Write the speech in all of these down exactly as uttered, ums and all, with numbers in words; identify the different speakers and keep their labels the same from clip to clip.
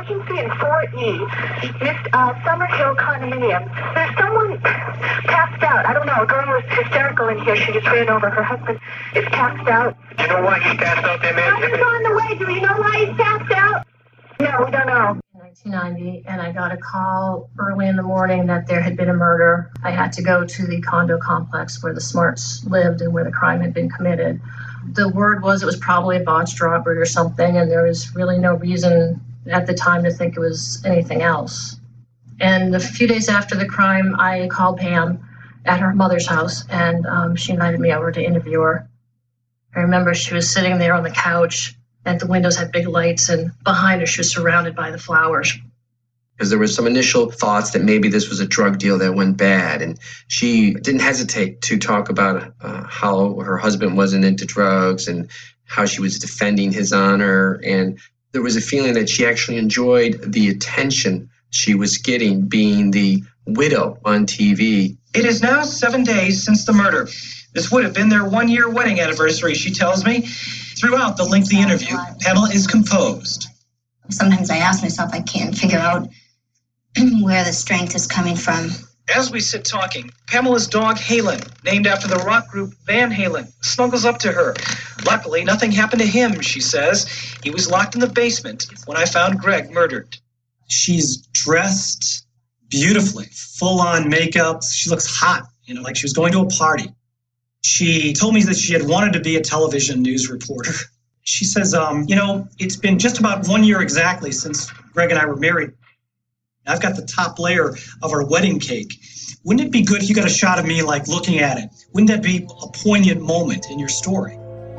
Speaker 1: emergency in four E. Miss uh, Summerhill condominium. There's someone passed out. I don't know. A girl was hysterical in here. She just ran over. Her husband is passed out.
Speaker 2: Do you know why he passed out there, man?
Speaker 1: He's on the way. Do you know why he's passed out? No, we don't know.
Speaker 3: nineteen ninety, and I got a call early in the morning that there had been a murder. I had to go to the condo complex where the Smarts lived and where the crime had been committed. The word was it was probably a botched robbery or something, and there was really no reason at the time to think it was anything else. And a few days after the crime, I called Pam at her mother's house, and um, she invited me over to interview her. I remember she was sitting there on the couch, and the windows had big lights, and behind her she was surrounded by the flowers.
Speaker 4: Because there was some initial thoughts that maybe this was a drug deal that went bad, and she didn't hesitate to talk about uh, how her husband wasn't into drugs and how she was defending his honor. And there was a feeling that she actually enjoyed the attention she was getting being the widow on T V.
Speaker 5: It is now seven days since the murder. This would have been their one-year wedding anniversary, she tells me. Throughout the lengthy interview, Pamela is composed.
Speaker 6: Sometimes I ask myself, I can't figure out where the strength is coming from.
Speaker 5: As we sit talking, Pamela's dog, Halen, named after the rock group Van Halen, snuggles up to her. Luckily, nothing happened to him, she says. He was locked in the basement when I found Greg murdered.
Speaker 7: She's dressed beautifully, full-on makeup. She looks hot, you know, like she was going to a party. She told me that she had wanted to be a television news reporter. She says, um, you know, it's been just about one year exactly since Greg and I were married. I've got the top layer of our wedding cake. Wouldn't it be good if you got a shot of me, like, looking at it? Wouldn't that be a poignant moment in your story?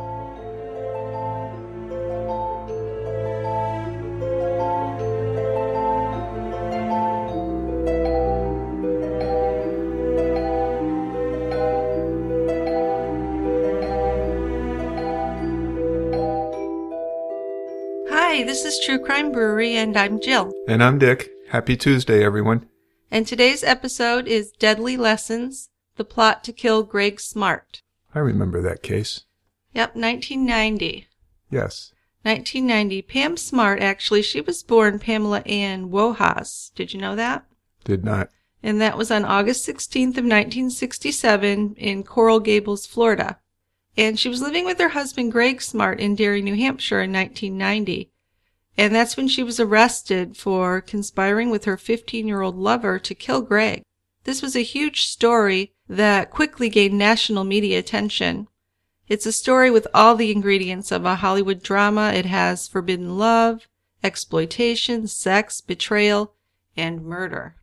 Speaker 8: Hi, this is True Crime Brewery, and I'm Jill.
Speaker 9: And I'm Dick. Happy Tuesday, everyone.
Speaker 8: And today's episode is Deadly Lessons, the plot to kill Greg Smart.
Speaker 9: I remember that case.
Speaker 8: Yep, nineteen ninety.
Speaker 9: Yes.
Speaker 8: nineteen ninety. Pam Smart, actually, she was born Pamela Ann Wohas. Did you know that?
Speaker 9: Did not.
Speaker 8: And that was on August sixteenth of nineteen sixty-seven in Coral Gables, Florida. And she was living with her husband, Greg Smart, in Derry, New Hampshire in nineteen ninety. And that's when she was arrested for conspiring with her fifteen-year-old lover to kill Greg. This was a huge story that quickly gained national media attention. It's a story with all the ingredients of a Hollywood drama. It has forbidden love, exploitation, sex, betrayal, and murder.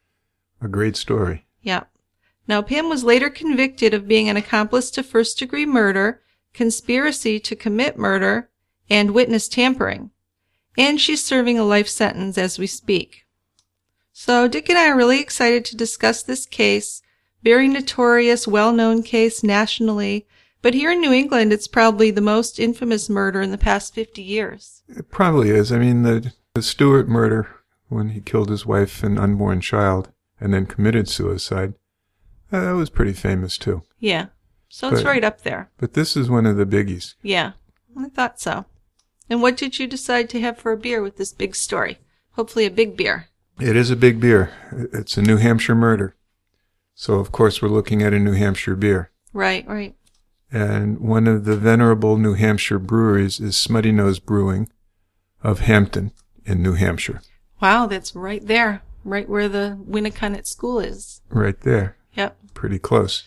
Speaker 9: A great story.
Speaker 8: Yep. Now, Pam was later convicted of being an accomplice to first-degree murder, conspiracy to commit murder, and witness tampering. And she's serving a life sentence as we speak. So Dick and I are really excited to discuss this case, very notorious, well-known case nationally, but here in New England it's probably the most infamous murder in the past fifty years.
Speaker 9: It probably is. I mean, the, the Stewart murder, when he killed his wife and unborn child and then committed suicide, uh, that was pretty famous too.
Speaker 8: Yeah, so it's
Speaker 9: but,
Speaker 8: right up there.
Speaker 9: But this is one of the biggies.
Speaker 8: Yeah, I thought so. And what did you decide to have for a beer with this big story? Hopefully a big beer.
Speaker 9: It is a big beer. It's a New Hampshire murder. So, of course, we're looking at a New Hampshire beer.
Speaker 8: Right, right.
Speaker 9: And one of the venerable New Hampshire breweries is Smutty Nose Brewing of Hampton in New Hampshire.
Speaker 8: Wow, that's right there. Right where the Winnicott School is.
Speaker 9: Right there.
Speaker 8: Yep.
Speaker 9: Pretty close.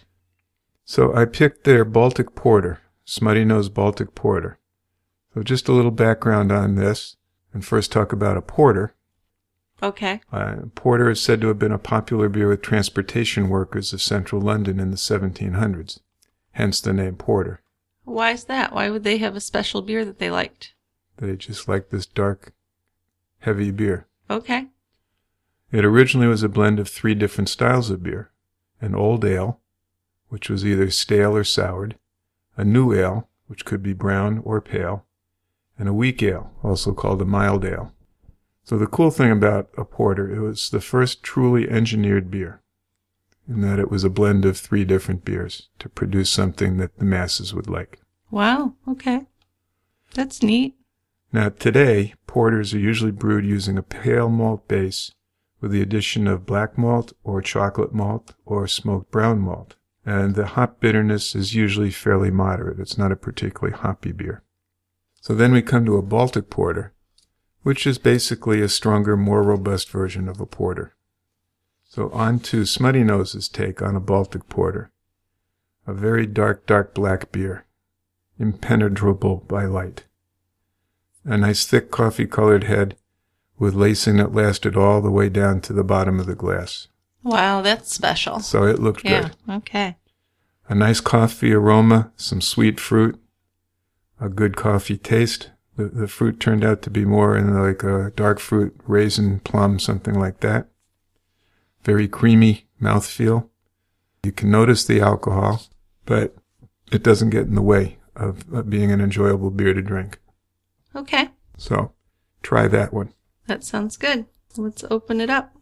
Speaker 9: So I picked their Baltic Porter, Smutty Nose Baltic Porter. So just a little background on this, and first talk about a porter.
Speaker 8: Okay.
Speaker 9: Uh, porter is said to have been a popular beer with transportation workers of central London in the seventeen hundreds, hence the name porter.
Speaker 8: Why is that? Why would they have a special beer that they liked?
Speaker 9: They just liked this dark, heavy beer.
Speaker 8: Okay.
Speaker 9: It originally was a blend of three different styles of beer. An old ale, which was either stale or soured, a new ale, which could be brown or pale, and a weak ale, also called a mild ale. So the cool thing about a porter, it was the first truly engineered beer, in that it was a blend of three different beers to produce something that the masses would like.
Speaker 8: Wow, okay. That's neat.
Speaker 9: Now, today, porters are usually brewed using a pale malt base with the addition of black malt or chocolate malt or smoked brown malt. And the hop bitterness is usually fairly moderate. It's not a particularly hoppy beer. So then we come to a Baltic porter, which is basically a stronger, more robust version of a porter. So on to Smutty Nose's take on a Baltic porter. A very dark, dark black beer, impenetrable by light. A nice thick coffee-colored head with lacing that lasted all the way down to the bottom of the glass.
Speaker 8: Wow, that's special.
Speaker 9: So it looked
Speaker 8: yeah,
Speaker 9: good.
Speaker 8: Okay.
Speaker 9: A nice coffee aroma, some sweet fruit, a good coffee taste. The, the fruit turned out to be more in like a dark fruit, raisin, plum, something like that. Very creamy mouthfeel. You can notice the alcohol, but it doesn't get in the way of, of being an enjoyable beer to drink.
Speaker 8: Okay.
Speaker 9: So try that one.
Speaker 8: That sounds good. Let's open it up.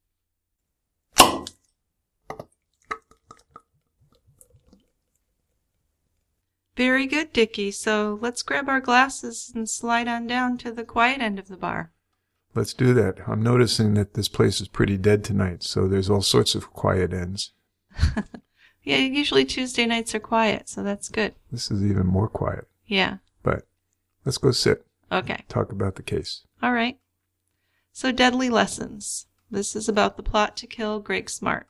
Speaker 8: Very good, Dickie. So let's grab our glasses and slide on down to the quiet end of the bar.
Speaker 9: Let's do that. I'm noticing that this place is pretty dead tonight, so there's all sorts of quiet ends.
Speaker 8: Yeah, usually Tuesday nights are quiet, so that's good.
Speaker 9: This is even more quiet.
Speaker 8: Yeah.
Speaker 9: But let's go sit.
Speaker 8: Okay.
Speaker 9: Talk about the case.
Speaker 8: All right. So, Deadly Lessons. This is about the plot to kill Greg Smart.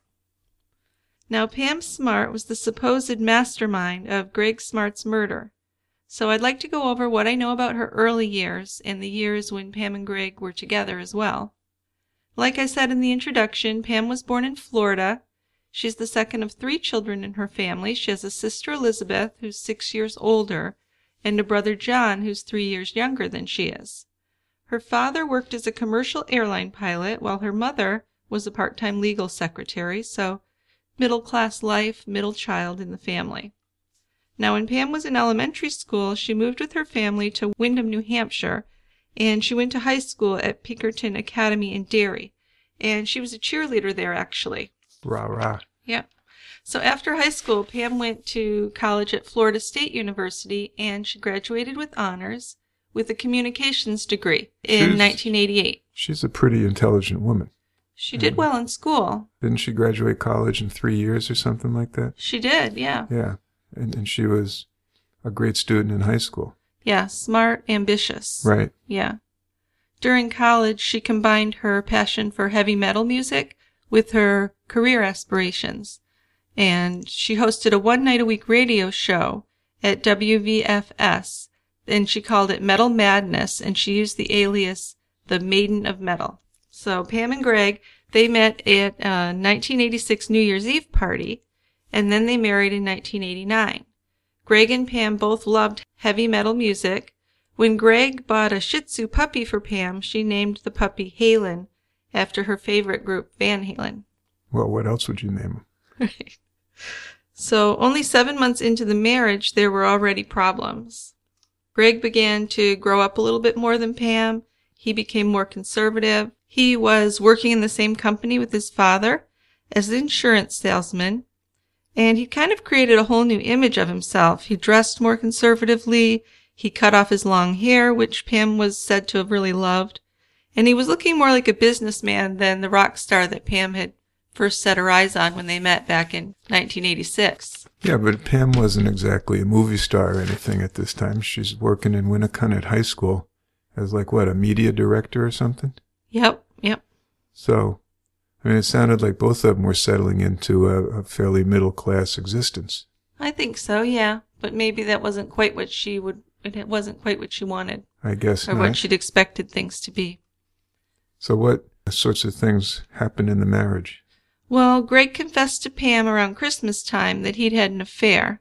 Speaker 8: Now, Pam Smart was the supposed mastermind of Greg Smart's murder. So I'd like to go over what I know about her early years and the years when Pam and Greg were together as well. Like I said in the introduction, Pam was born in Florida. She's the second of three children in her family. She has a sister, Elizabeth, who's six years older, and a brother, John, who's three years younger than she is. Her father worked as a commercial airline pilot, while her mother was a part-time legal secretary, so middle-class life, middle child in the family. Now, when Pam was in elementary school, she moved with her family to Windham, New Hampshire, and she went to high school at Pinkerton Academy in Derry, and she was a cheerleader there, actually.
Speaker 9: Rah, rah.
Speaker 8: Yeah. So after high school, Pam went to college at Florida State University, and she graduated with honors with a communications degree in
Speaker 9: She's-
Speaker 8: nineteen eighty-eight.
Speaker 9: She's a pretty intelligent woman.
Speaker 8: She did well in school.
Speaker 9: Didn't she graduate college in three years or something like that?
Speaker 8: She did, yeah.
Speaker 9: Yeah. And, and she was a great student in high school.
Speaker 8: Yeah, smart, ambitious.
Speaker 9: Right.
Speaker 8: Yeah. During college, she combined her passion for heavy metal music with her career aspirations. And she hosted a one-night-a-week radio show at W V F S, and she called it Metal Madness, and she used the alias the Maiden of Metal. So Pam and Greg, they met at a nineteen eighty-six New Year's Eve party, and then they married in nineteen eighty-nine. Greg and Pam both loved heavy metal music. When Greg bought a Shih Tzu puppy for Pam, she named the puppy Halen after her favorite group, Van Halen.
Speaker 9: Well, what else would you name him?
Speaker 8: Right. So only seven months into the marriage, there were already problems. Greg began to grow up a little bit more than Pam. He became more conservative. He was working in the same company with his father as an insurance salesman, and he kind of created a whole new image of himself. He dressed more conservatively. He cut off his long hair, which Pam was said to have really loved, and he was looking more like a businessman than the rock star that Pam had first set her eyes on when they met back in nineteen eighty-six.
Speaker 9: Yeah, but Pam wasn't exactly a movie star or anything at this time. She's working in Winnicott High School as like, what, a media director or something?
Speaker 8: Yep, yep.
Speaker 9: So, I mean, it sounded like both of them were settling into a, a fairly middle-class existence.
Speaker 8: I think so, yeah. But maybe that wasn't quite what she would, it wasn't quite what she wanted.
Speaker 9: I guess
Speaker 8: Or
Speaker 9: not.
Speaker 8: what she'd expected things to be.
Speaker 9: So what sorts of things happened in the marriage?
Speaker 8: Well, Greg confessed to Pam around Christmas time that he'd had an affair.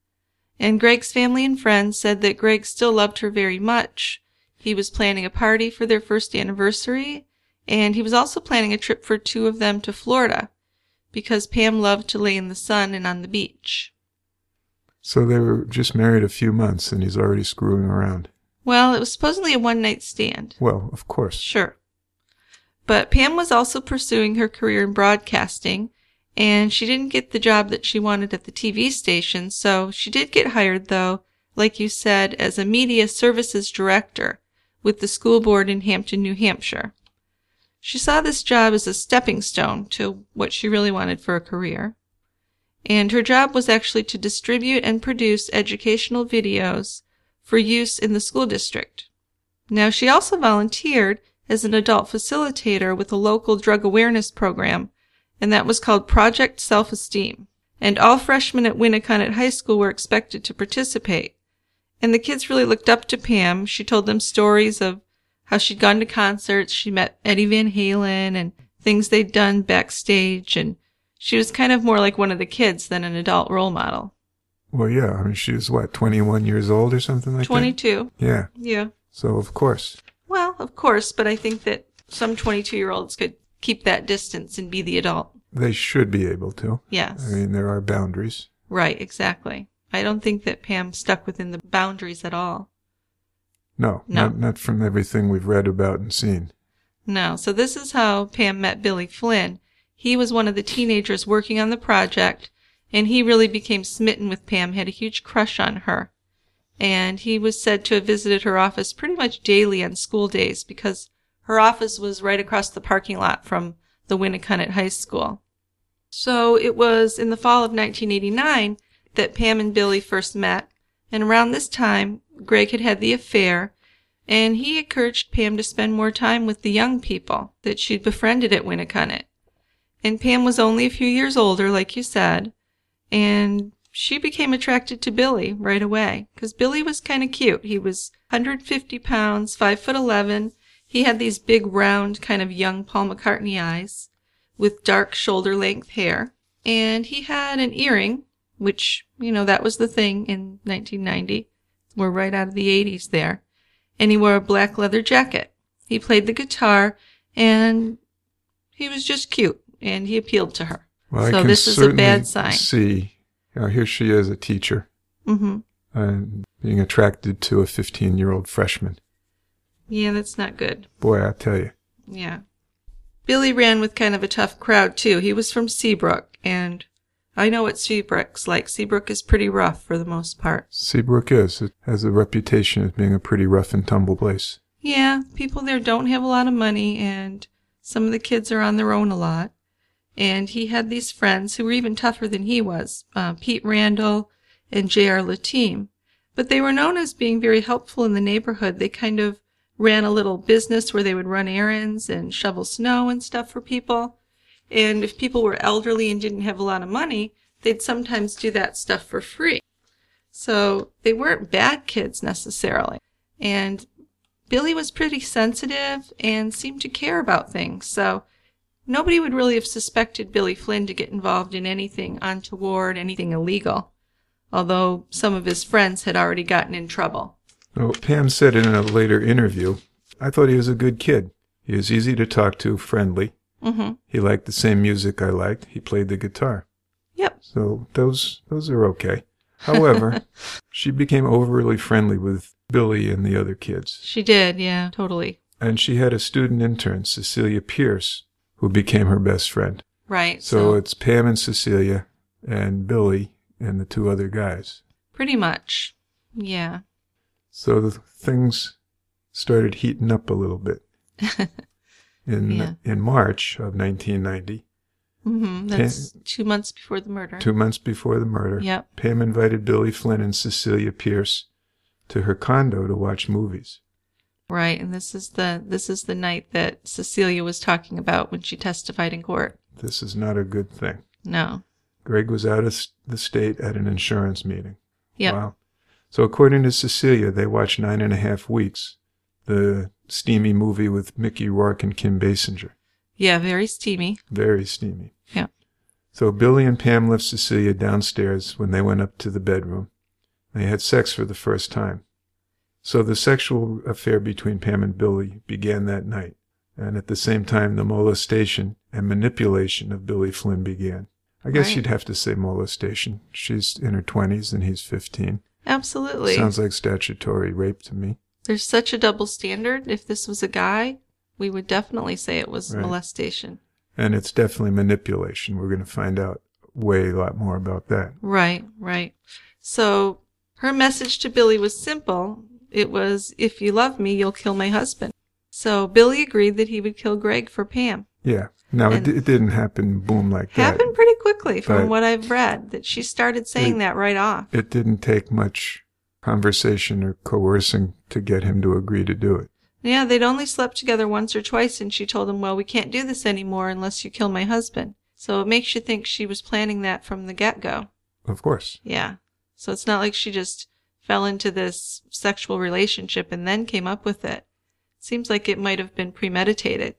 Speaker 8: And Greg's family and friends said that Greg still loved her very much. He was planning a party for their first anniversary, and he was also planning a trip for two of them to Florida, because Pam loved to lay in the sun and on the beach.
Speaker 9: So they were just married a few months, and he's already screwing around.
Speaker 8: Well, it was supposedly a one-night stand.
Speaker 9: Well, of course.
Speaker 8: Sure. But Pam was also pursuing her career in broadcasting, and she didn't get the job that she wanted at the T V station, so she did get hired, though, like you said, as a media services director, with the school board in Hampton, New Hampshire. She saw this job as a stepping stone to what she really wanted for a career. And her job was actually to distribute and produce educational videos for use in the school district. Now, she also volunteered as an adult facilitator with a local drug awareness program, and that was called Project Self-Esteem. And all freshmen at Winnicott High School were expected to participate. And the kids really looked up to Pam. She told them stories of how she'd gone to concerts, she met Eddie Van Halen, and things they'd done backstage, and she was kind of more like one of the kids than an adult role model.
Speaker 9: Well, yeah. I mean, she was, what, twenty-one years old or something like
Speaker 8: twenty-two.
Speaker 9: that? Yeah.
Speaker 8: Yeah.
Speaker 9: So, of course.
Speaker 8: Well, of course, but I think that some twenty-two-year-olds could keep that distance and be the adult.
Speaker 9: They should be able to.
Speaker 8: Yes.
Speaker 9: I mean, there are boundaries.
Speaker 8: Right, exactly. I don't think that Pam stuck within the boundaries at all.
Speaker 9: No,
Speaker 8: No.
Speaker 9: Not, not from everything we've read about and seen.
Speaker 8: No. So this is how Pam met Billy Flynn. He was one of the teenagers working on the project, and he really became smitten with Pam, had a huge crush on her. And he was said to have visited her office pretty much daily on school days because her office was right across the parking lot from the Winnicott High School. So it was in the fall of nineteen eighty-nine that Pam and Billy first met, and around this time, Greg had had the affair, and he encouraged Pam to spend more time with the young people that she'd befriended at Winnicott. And Pam was only a few years older, like you said, and she became attracted to Billy right away, because Billy was kind of cute. He was one hundred fifty pounds, five foot eleven. He had these big, round, kind of young Paul McCartney eyes with dark shoulder-length hair. And he had an earring, which, you know, that was the thing in nineteen ninety. We're right out of the eighties there. And he wore a black leather jacket. He played the guitar, and he was just cute, and he appealed to her.
Speaker 9: Well, I
Speaker 8: so
Speaker 9: can
Speaker 8: this is a
Speaker 9: certainly
Speaker 8: bad sign.
Speaker 9: see, you know, here she is, a teacher,
Speaker 8: Mm-hmm.
Speaker 9: and being attracted to a fifteen-year-old freshman.
Speaker 8: Yeah, that's not good.
Speaker 9: Boy, I tell you.
Speaker 8: Yeah. Billy ran with kind of a tough crowd, too. He was from Seabrook, and I know what Seabrook's like. Seabrook is pretty rough for the most part.
Speaker 9: Seabrook is. It has a reputation as being a pretty rough and tumble place.
Speaker 8: Yeah, people there don't have a lot of money, and some of the kids are on their own a lot. And he had these friends who were even tougher than he was, uh, Pete Randall and J R Lateem. But they were known as being very helpful in the neighborhood. They kind of ran a little business where they would run errands and shovel snow and stuff for people. And if people were elderly and didn't have a lot of money, they'd sometimes do that stuff for free. So they weren't bad kids necessarily. And Billy was pretty sensitive and seemed to care about things. So nobody would really have suspected Billy Flynn to get involved in anything untoward, anything illegal, although some of his friends had already gotten in trouble.
Speaker 9: Well, Pam said in a later interview, I thought he was a good kid. He was easy to talk to, friendly.
Speaker 8: Mm-hmm.
Speaker 9: He liked the same music I liked. He played the guitar.
Speaker 8: Yep.
Speaker 9: So those those are okay. However, she became overly friendly with Billy and the other kids.
Speaker 8: She did, yeah, totally.
Speaker 9: And she had a student intern, Cecilia Pierce, who became her best friend.
Speaker 8: Right.
Speaker 9: So,
Speaker 8: So,
Speaker 9: it's Pam and Cecilia and Billy and the two other guys.
Speaker 8: pretty much, yeah.
Speaker 9: So the things started heating up a little bit. In
Speaker 8: Yeah.
Speaker 9: in March of nineteen ninety,
Speaker 8: Mm-hmm. That's two months before the murder.
Speaker 9: two months before the murder,
Speaker 8: Yep.
Speaker 9: Pam invited Billy Flynn and Cecilia Pierce to her condo to watch movies.
Speaker 8: Right, and this is the this is the night that Cecilia was talking about when she testified in court.
Speaker 9: This is not a good thing.
Speaker 8: No.
Speaker 9: Greg was out of s- the state at an insurance meeting.
Speaker 8: Yep.
Speaker 9: Wow. So according to Cecilia, they watched Nine and a Half Weeks, the steamy movie with Mickey Rourke and Kim Basinger.
Speaker 8: Yeah, very steamy.
Speaker 9: Very steamy.
Speaker 8: Yeah.
Speaker 9: So Billy and Pam left Cecilia downstairs when they went up to the bedroom. They had sex for the first time. So the sexual affair between Pam and Billy began that night. And at the same time, the molestation and manipulation of Billy Flynn began. I guess
Speaker 8: Right.
Speaker 9: you'd have to say molestation. She's in her twenties and he's fifteen.
Speaker 8: Absolutely.
Speaker 9: Sounds like statutory rape to me.
Speaker 8: There's such a double standard. If this was a guy, we would definitely say it was
Speaker 9: Right.
Speaker 8: molestation.
Speaker 9: And it's definitely manipulation. We're going to find out way a lot more about that.
Speaker 8: Right, right. So her message to Billy was simple. it was, if you love me, you'll kill my husband. So Billy agreed that he would kill Greg for Pam.
Speaker 9: Yeah. Now, it,
Speaker 8: And-
Speaker 9: it didn't happen boom like that.
Speaker 8: Happened pretty quickly from
Speaker 9: But
Speaker 8: what I've read, that she started saying
Speaker 9: it-
Speaker 8: that right off.
Speaker 9: It didn't take much conversation or coercing to get him to agree to do it.
Speaker 8: Yeah, they'd only slept together once or twice, and she told him, well, we can't do this anymore unless you kill my husband. So it makes you think she was planning that from the get-go.
Speaker 9: Of course.
Speaker 8: Yeah. So it's not like she just fell into this sexual relationship and then came up with it. Seems like it might have been premeditated.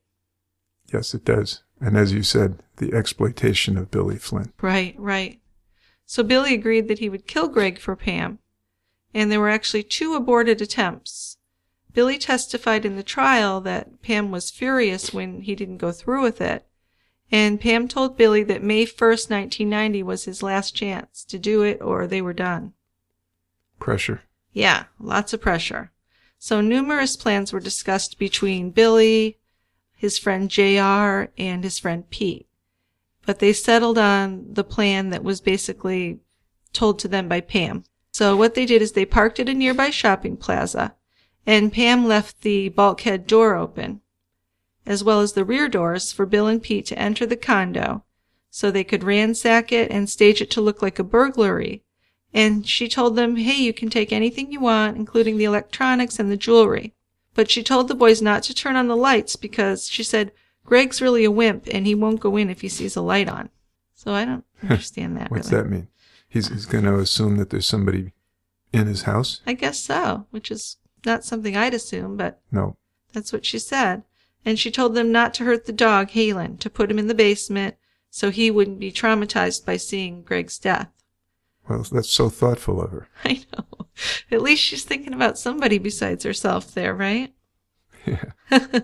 Speaker 9: Yes, it does. And as you said, the exploitation of Billy Flynn.
Speaker 8: Right, right. So Billy agreed that he would kill Greg for Pam, and there were actually two aborted attempts. Billy testified in the trial that Pam was furious when he didn't go through with it, and Pam told Billy that May first, nineteen ninety was his last chance to do it or they were done.
Speaker 9: Pressure.
Speaker 8: Yeah, lots of pressure. So numerous plans were discussed between Billy, his friend J R, and his friend Pete. But they settled on the plan that was basically told to them by Pam. So what they did is they parked at a nearby shopping plaza, and Pam left the bulkhead door open, as well as the rear doors for Bill and Pete to enter the condo, so they could ransack it and stage it to look like a burglary. And she told them, hey, you can take anything you want, including the electronics and the jewelry. But she told the boys not to turn on the lights because she said, Greg's really a wimp and he won't go in if he sees a light on. So I don't understand that.
Speaker 9: What's
Speaker 8: really.
Speaker 9: that mean? He's, he's going to assume that there's somebody in his house?
Speaker 8: I guess so, which is not something I'd assume, but
Speaker 9: No.
Speaker 8: that's what she said. And she told them not to hurt the dog, Halen, to put him in the basement so he wouldn't be traumatized by seeing Greg's death.
Speaker 9: Well, that's so thoughtful of her.
Speaker 8: I know. At least she's thinking about somebody besides herself there, right?
Speaker 9: Yeah.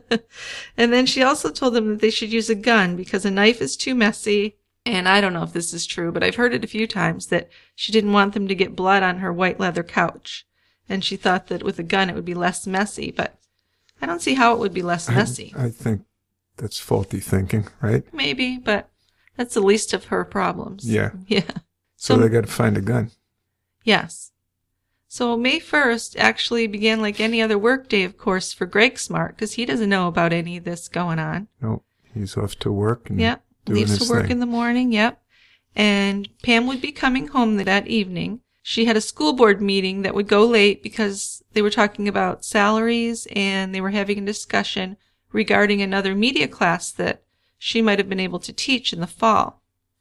Speaker 8: And then she also told them that they should use a gun because a knife is too messy. And I don't know if this is true, but I've heard it a few times that she didn't want them to get blood on her white leather couch. And she thought that with a gun it would be less messy, but I don't see how it would be less messy.
Speaker 9: I, I think that's faulty thinking, right?
Speaker 8: Maybe, but that's the least of her problems.
Speaker 9: Yeah.
Speaker 8: Yeah.
Speaker 9: So,
Speaker 8: So-
Speaker 9: they got to find a gun.
Speaker 8: Yes. So May first actually began like any other work day, of course, for Greg Smart, because he doesn't know about any of this going on.
Speaker 9: No, he's off to work and
Speaker 8: Yep.
Speaker 9: doing
Speaker 8: Leaves
Speaker 9: his
Speaker 8: to work
Speaker 9: thing.
Speaker 8: in the morning. Yep. And Pam would be coming home that evening. She had a school board meeting that would go late because they were talking about salaries and they were having a discussion regarding another media class that she might have been able to teach in the fall.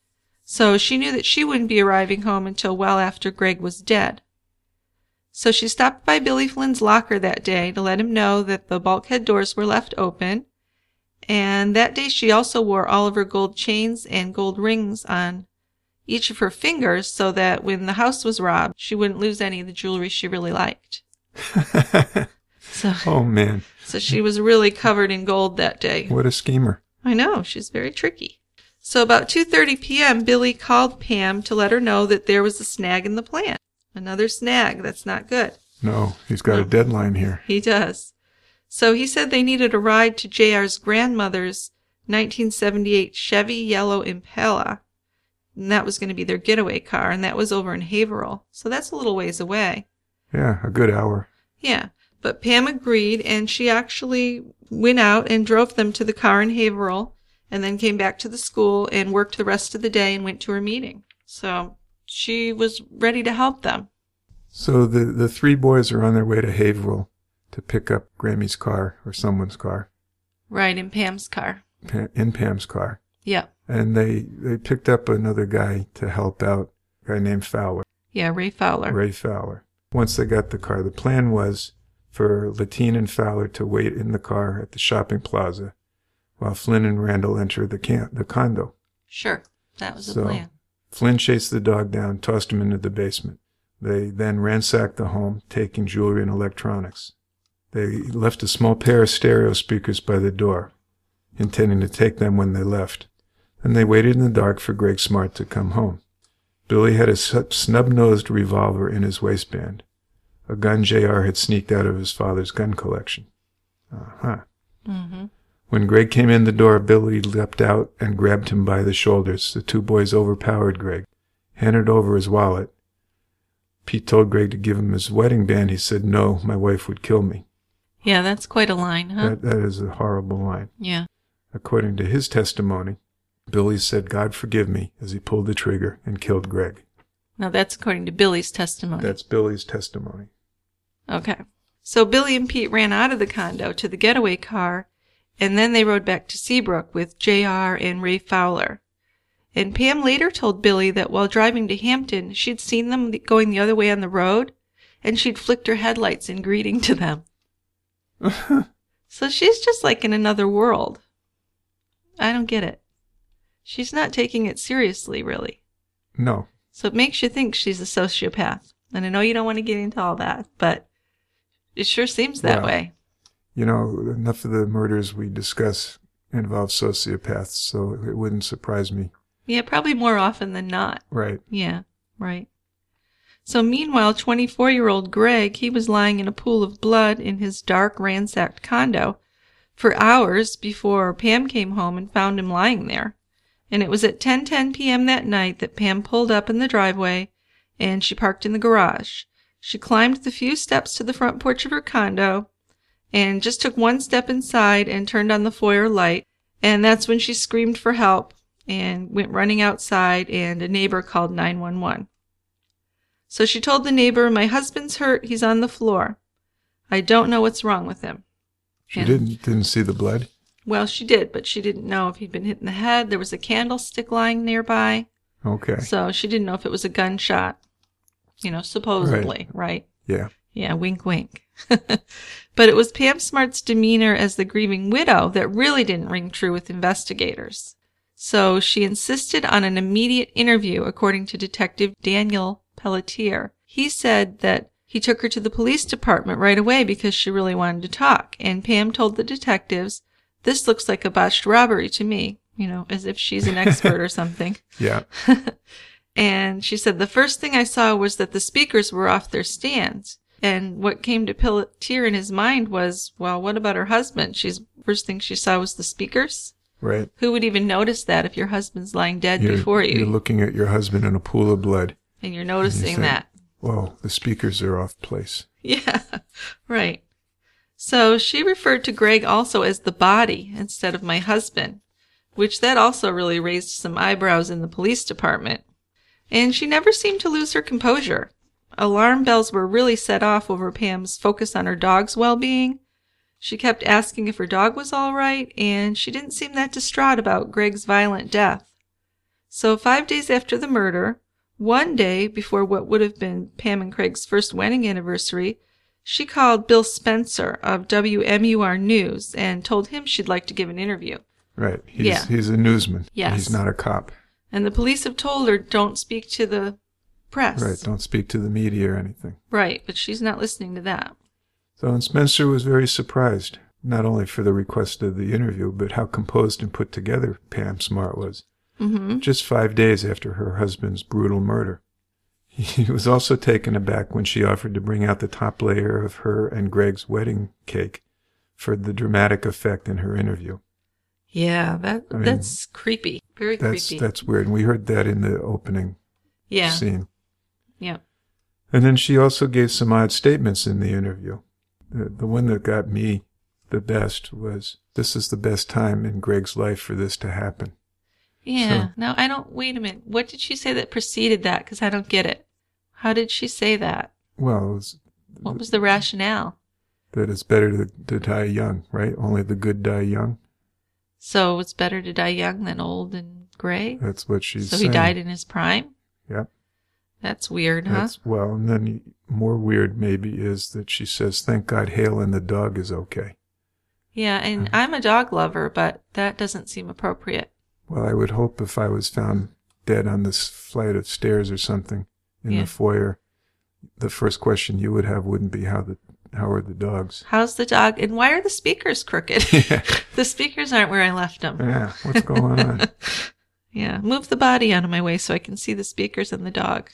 Speaker 8: So she knew that she wouldn't be arriving home until well after Greg was dead. So she stopped by Billy Flynn's locker that day to let him know that the bulkhead doors were left open. And that day she also wore all of her gold chains and gold rings on each of her fingers so that when the house was robbed, she wouldn't lose any of the jewelry she really liked. So,
Speaker 9: Oh, man.
Speaker 8: so she was really covered in gold that day.
Speaker 9: What a schemer.
Speaker 8: I know, she's very tricky. So about two thirty p.m., Billy called Pam to let her know that there was a snag in the plan. Another snag. That's not good.
Speaker 9: No, he's got a
Speaker 8: No.
Speaker 9: deadline here.
Speaker 8: He does. So he said they needed a ride to J R's grandmother's nineteen seventy-eight Chevy Yellow Impala. And that was going to be their getaway car, and that was over in Haverhill. So that's a little ways away.
Speaker 9: Yeah, a good hour.
Speaker 8: Yeah. But Pam agreed, and she actually went out and drove them to the car in Haverhill, and then came back to the school and worked the rest of the day and went to her meeting. So she was ready to help them.
Speaker 9: So the, the three boys are on their way to Haverhill to pick up Grammy's car or someone's car,
Speaker 8: Right, in Pam's car.
Speaker 9: Pa- in Pam's car.
Speaker 8: Yep.
Speaker 9: And they, they picked up another guy to help out, a guy named Fowler,
Speaker 8: Yeah, Ray Fowler.
Speaker 9: Ray Fowler. Once they got the car, the plan was for Latine and Fowler to wait in the car at the shopping plaza while Flynn and Randall entered the camp, the condo.
Speaker 8: Sure. That was the
Speaker 9: So
Speaker 8: plan.
Speaker 9: Flynn chased the dog down, tossed him into the basement. They then ransacked the home, taking jewelry and electronics. They left a small pair of stereo speakers by the door, intending to take them when they left. Then they waited in the dark for Greg Smart to come home. Billy had a snub-nosed revolver in his waistband, a gun J R had sneaked out of his father's gun collection. Uh-huh.
Speaker 8: Mm-hmm.
Speaker 9: When Greg came in the door, Billy leapt out and grabbed him by the shoulders. The two boys overpowered Greg, handed over his wallet, Pete told Greg to give him his wedding band. He said, "No, my wife would kill me."
Speaker 8: Yeah, that's quite a line, huh?
Speaker 9: That, that is a horrible line.
Speaker 8: Yeah.
Speaker 9: According to his testimony, Billy said, "God forgive me," as he pulled the trigger and killed Greg.
Speaker 8: Now, that's according to Billy's testimony.
Speaker 9: That's Billy's testimony.
Speaker 8: Okay. So Billy and Pete ran out of the condo to the getaway car, and then they rode back to Seabrook with J R and Ray Fowler. And Pam later told Billy that while driving to Hampton, she'd seen them going the other way on the road, and she'd flicked her headlights in greeting to them. So she's just like in another world. I don't get it. She's not taking it seriously, really.
Speaker 9: No.
Speaker 8: So it makes you think she's a sociopath. And I know you don't want to get into all that, but it sure seems that
Speaker 9: well,
Speaker 8: way.
Speaker 9: You know, enough of the murders we discuss involve sociopaths, so it wouldn't surprise me.
Speaker 8: Yeah, probably more often than not.
Speaker 9: Right.
Speaker 8: Yeah, right. So meanwhile, twenty-four-year-old Greg, he was lying in a pool of blood in his dark, ransacked condo for hours before Pam came home and found him lying there. And it was at ten ten p.m. that night that Pam pulled up in the driveway and she parked in the garage. She climbed the few steps to the front porch of her condo and just took one step inside and turned on the foyer light. And that's when she screamed for help and went running outside, and a neighbor called nine one one. So she told the neighbor, "My husband's hurt. He's on the floor. I don't know what's wrong with him."
Speaker 9: She
Speaker 8: and,
Speaker 9: didn't didn't see the blood?
Speaker 8: Well, she did, but she didn't know if he'd been hit in the head. There was a candlestick lying nearby.
Speaker 9: Okay.
Speaker 8: So she didn't know if it was a gunshot, you know, supposedly, right? right?
Speaker 9: Yeah.
Speaker 8: Yeah, wink, wink. But it was Pam Smart's demeanor as the grieving widow that really didn't ring true with investigators. So she insisted on an immediate interview, according to Detective Daniel Pelletier. He said that he took her to the police department right away because she really wanted to talk. And Pam told the detectives, "This looks like a botched robbery to me," you know, as if she's an expert or something.
Speaker 9: Yeah.
Speaker 8: And she said, "The first thing I saw was that the speakers were off their stands." And what came to Pelletier in his mind was, well, what about her husband? She's first thing she saw was the speakers.
Speaker 4: Right.
Speaker 8: Who would even notice that if your husband's lying dead
Speaker 9: You're,
Speaker 8: before you?
Speaker 9: You're looking at your husband in a pool of blood.
Speaker 8: And you're noticing
Speaker 9: and you say,
Speaker 8: that.
Speaker 9: Well, the speakers are off place.
Speaker 8: Yeah, right. So she referred to Greg also as the body instead of my husband, which that also really raised some eyebrows in the police department. And she never seemed to lose her composure. Alarm bells were really set off over Pam's focus on her dog's well-being. She kept asking if her dog was all right, and she didn't seem that distraught about Greg's violent death. So five days after the murder, one day before what would have been Pam and Craig's first wedding anniversary, she called Bill Spencer of W M U R News and told him she'd like to give an interview.
Speaker 9: Right. He's,
Speaker 8: Yeah.
Speaker 9: he's a newsman.
Speaker 8: Yes.
Speaker 9: He's not a cop.
Speaker 8: And the police have told her, don't speak to the press.
Speaker 9: Right. Don't speak to the media or anything.
Speaker 8: Right, but she's not listening to that.
Speaker 9: So, and Spencer was very surprised, not only for the request of the interview, but how composed and put together Pam Smart was.
Speaker 8: Mm-hmm.
Speaker 9: Just five days after her husband's brutal murder. He was also taken aback when she offered to bring out the top layer of her and Greg's wedding cake for the dramatic effect in her interview.
Speaker 8: Yeah, that
Speaker 9: I mean,
Speaker 8: that's creepy. Very
Speaker 9: That's
Speaker 8: creepy.
Speaker 9: that's weird. And we heard that in the opening
Speaker 8: yeah.
Speaker 9: scene.
Speaker 8: Yeah.
Speaker 9: And then she also gave some odd statements in the interview. The, the one that got me the best was, "This is the best time in Greg's life for this to happen."
Speaker 8: Yeah.
Speaker 9: So-
Speaker 8: Now, I don't, wait a minute. What did she say that preceded that? Because I don't get it. How did she say that?
Speaker 9: Well, it was,
Speaker 8: What was the rationale?
Speaker 9: that it's better to, to die young, right? Only the good die young.
Speaker 8: So it's better to die young than old and gray?
Speaker 9: That's what she's
Speaker 8: So
Speaker 9: saying.
Speaker 8: he died in his prime?
Speaker 9: Yep.
Speaker 8: That's weird, huh?
Speaker 9: That's, well, and then more weird maybe is that she says, "Thank God Halen the dog is okay."
Speaker 8: Yeah, and I'm a dog lover, but that doesn't seem appropriate.
Speaker 9: Well, I would hope if I was found dead on this flight of stairs or something in
Speaker 8: Yeah.
Speaker 9: the foyer, the first question you would have wouldn't be how the how are the dogs.
Speaker 8: How's the dog? And why are the speakers crooked?
Speaker 9: Yeah.
Speaker 8: The speakers aren't where I left them.
Speaker 9: Yeah, what's going on?
Speaker 8: Yeah, move the body out of my way so I can see the speakers and the dog.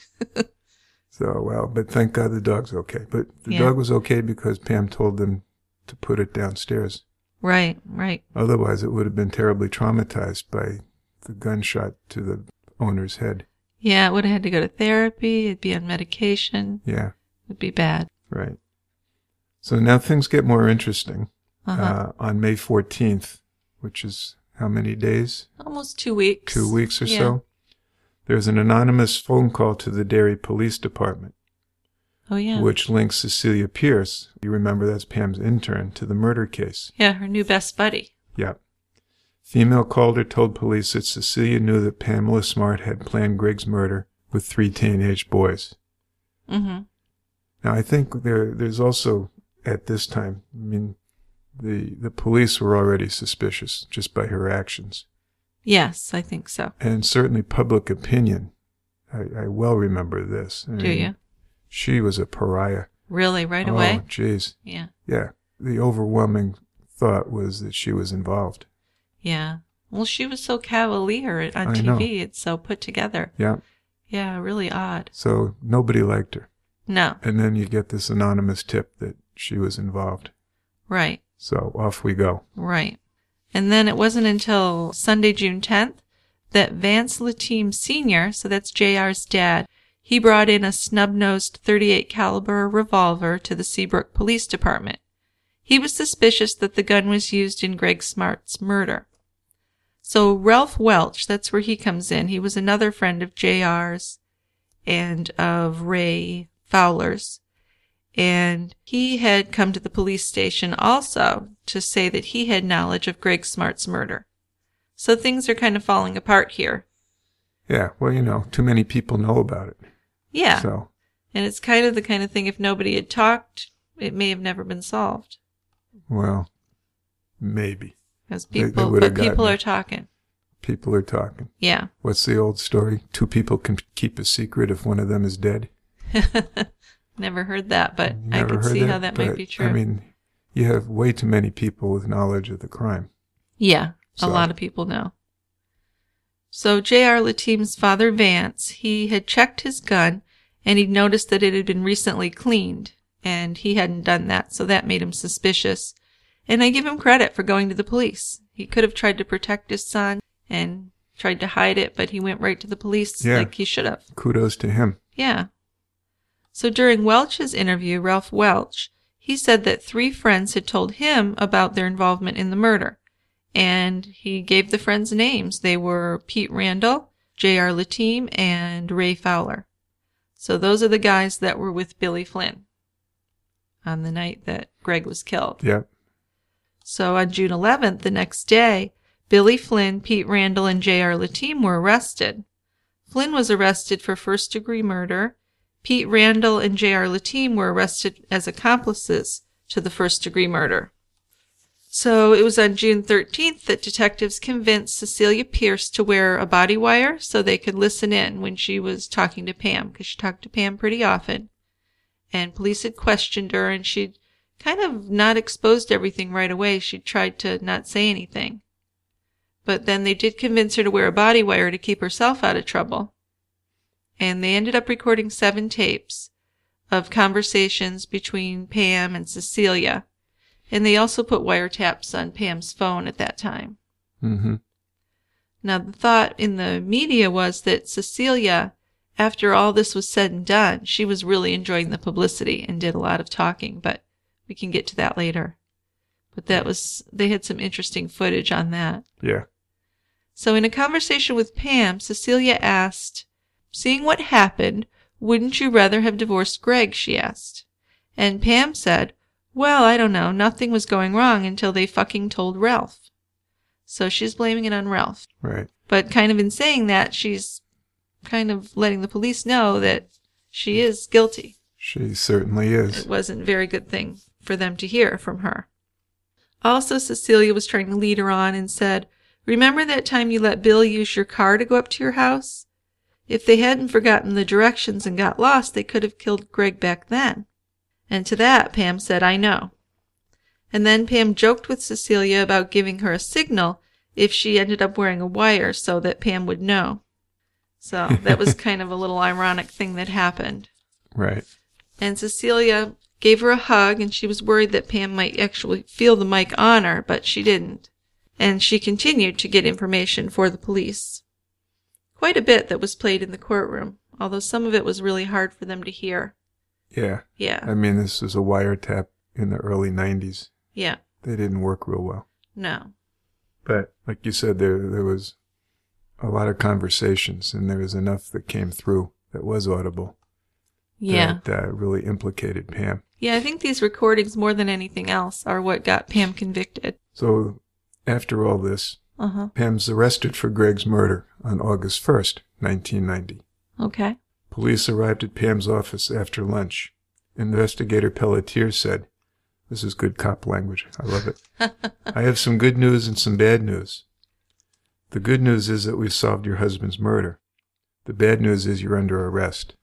Speaker 9: So, well, but thank God the dog's okay. But the
Speaker 8: Yeah.
Speaker 9: dog was okay because Pam told them to put it downstairs.
Speaker 8: Right, right.
Speaker 9: Otherwise, it would have been terribly traumatized by the gunshot to the owner's head.
Speaker 8: Yeah, it would have had to go to therapy. It'd be on medication.
Speaker 9: Yeah.
Speaker 8: It would be bad.
Speaker 9: Right. So now things get more interesting.
Speaker 8: Uh-huh.
Speaker 9: Uh, on May fourteenth, which is how many days?
Speaker 8: Almost two weeks.
Speaker 9: Two weeks or
Speaker 8: Yeah.
Speaker 9: so. There's an anonymous phone call to the Derry Police Department,
Speaker 8: Oh, yeah.
Speaker 9: which links Cecilia Pierce, you remember that's Pam's intern, to the murder case.
Speaker 8: Yeah, her new best buddy.
Speaker 9: Yep. Female caller told police that Cecilia knew that Pamela Smart had planned Greg's murder with three teenage boys.
Speaker 8: Mm-hmm.
Speaker 9: Now, I think there there's also, at this time, I mean, the the police were already suspicious just by her actions.
Speaker 8: Yes, I think so.
Speaker 9: And certainly public opinion. I, I well remember this. I
Speaker 8: Do
Speaker 9: mean,
Speaker 8: you?
Speaker 9: She was a pariah.
Speaker 8: Really, right
Speaker 9: Oh,
Speaker 8: away?
Speaker 9: jeez.
Speaker 8: Yeah.
Speaker 9: Yeah. The overwhelming thought was that she was involved.
Speaker 8: Yeah. Well, she was so cavalier on
Speaker 9: I
Speaker 8: T V.
Speaker 9: know.
Speaker 8: It's so put together.
Speaker 9: Yeah.
Speaker 8: Yeah, really odd.
Speaker 9: So nobody liked her.
Speaker 8: No.
Speaker 9: And then you get this anonymous tip that she was involved.
Speaker 8: Right.
Speaker 9: So off we go.
Speaker 8: Right. And then it wasn't until Sunday, June tenth, that Vance Lateem Senior, so that's J R's dad, he brought in a snub-nosed thirty-eight caliber revolver to the Seabrook Police Department. He was suspicious that the gun was used in Greg Smart's murder. So Ralph Welch, that's where he comes in. He was another friend of J R's and of Ray Fowler's. And he had come to the police station also to say that he had knowledge of Greg Smart's murder. So things are kind of falling apart here.
Speaker 9: Yeah, well, you know, too many people know about it.
Speaker 8: Yeah.
Speaker 9: So,
Speaker 8: And it's kind of the kind of thing, if nobody had talked, it may have never been solved.
Speaker 9: well, maybe.
Speaker 8: Because
Speaker 9: They- they
Speaker 8: people,
Speaker 9: would have
Speaker 8: but people
Speaker 9: gotten
Speaker 8: are
Speaker 9: it.
Speaker 8: talking.
Speaker 9: People are talking.
Speaker 8: Yeah.
Speaker 9: What's the old story? Two people can keep a secret if one of them is dead.
Speaker 8: Never heard that, but I
Speaker 9: Never
Speaker 8: could
Speaker 9: heard
Speaker 8: see
Speaker 9: that,
Speaker 8: how that might
Speaker 9: but,
Speaker 8: be true.
Speaker 9: I mean, you have way too many people with knowledge of the crime.
Speaker 8: Yeah,
Speaker 9: So-
Speaker 8: a lot of people know. So J R Lateem's father, Vance, he had checked his gun and he'd noticed that it had been recently cleaned, and he hadn't done that, so that made him suspicious. And I give him credit for going to the police. He could have tried to protect his son and tried to hide it, but he went right to the police
Speaker 9: Yeah.
Speaker 8: like he should have.
Speaker 9: Kudos to him.
Speaker 8: Yeah. So during Welch's interview, Ralph Welch, he said that three friends had told him about their involvement in the murder. And he gave the friends names. They were Pete Randall, J R Lateem, and Ray Fowler. So those are the guys that were with Billy Flynn on the night that Greg was killed.
Speaker 9: Yep.
Speaker 8: So on June eleventh, the next day, Billy Flynn, Pete Randall, and J R Lateem were arrested. Flynn was arrested for first-degree murder. Pete Randall and J R Lateem were arrested as accomplices to the first-degree murder. So it was on June thirteenth that detectives convinced Cecilia Pierce to wear a body wire so they could listen in when she was talking to Pam, because she talked to Pam pretty often. And police had questioned her, and she'd kind of not exposed everything right away. She tried to not say anything. But then they did convince her to wear a body wire to keep herself out of trouble. And they ended up recording seven tapes of conversations between Pam and Cecilia. And they also put wiretaps on Pam's phone at that time.
Speaker 9: Mm-hmm.
Speaker 8: Now, the thought in the media was that Cecilia, after all this was said and done, she was really enjoying the publicity and did a lot of talking, but we can get to that later. But that was, they had some interesting footage on that.
Speaker 9: Yeah.
Speaker 8: So in a conversation with Pam, Cecilia asked, "Seeing what happened, wouldn't you rather have divorced Greg?" she asked. And Pam said, "Well, I don't know. Nothing was going wrong until they fucking told Ralph." So she's blaming it on Ralph.
Speaker 9: Right.
Speaker 8: But kind of in saying that, she's kind of letting the police know that she is guilty.
Speaker 9: She certainly is.
Speaker 8: It wasn't a very good thing for them to hear from her. Also, Cecilia was trying to lead her on and said, "Remember that time you let Bill use your car to go up to your house? If they hadn't forgotten the directions and got lost, they could have killed Greg back then." And to that, Pam said, "I know." And then Pam joked with Cecilia about giving her a signal if she ended up wearing a wire so that Pam would know. So that was kind of a little ironic thing that happened.
Speaker 9: Right.
Speaker 8: And Cecilia gave her a hug, and she was worried that Pam might actually feel the mic on her, but she didn't. And she continued to get information for the police. quite a bit that was played in the courtroom, although some of it was really hard for them to hear.
Speaker 9: Yeah.
Speaker 8: Yeah.
Speaker 9: I mean, this was a wiretap in the early nineties.
Speaker 8: Yeah.
Speaker 9: They didn't work real well.
Speaker 8: No.
Speaker 9: But like you said, there there was a lot of conversations, and there was enough that came through that was audible.
Speaker 8: Yeah.
Speaker 9: That uh, really implicated Pam.
Speaker 8: Yeah, I think these recordings, more than anything else, are what got Pam convicted.
Speaker 9: So after all this,
Speaker 8: Uh-huh.
Speaker 9: Pam's arrested for Greg's murder on August first, nineteen ninety.
Speaker 8: Okay.
Speaker 9: Police arrived at Pam's office after lunch. Investigator Pelletier said, this is good cop language. I love it. I have some good news and some bad news. The good news is that we've solved your husband's murder. The bad news is you're under arrest.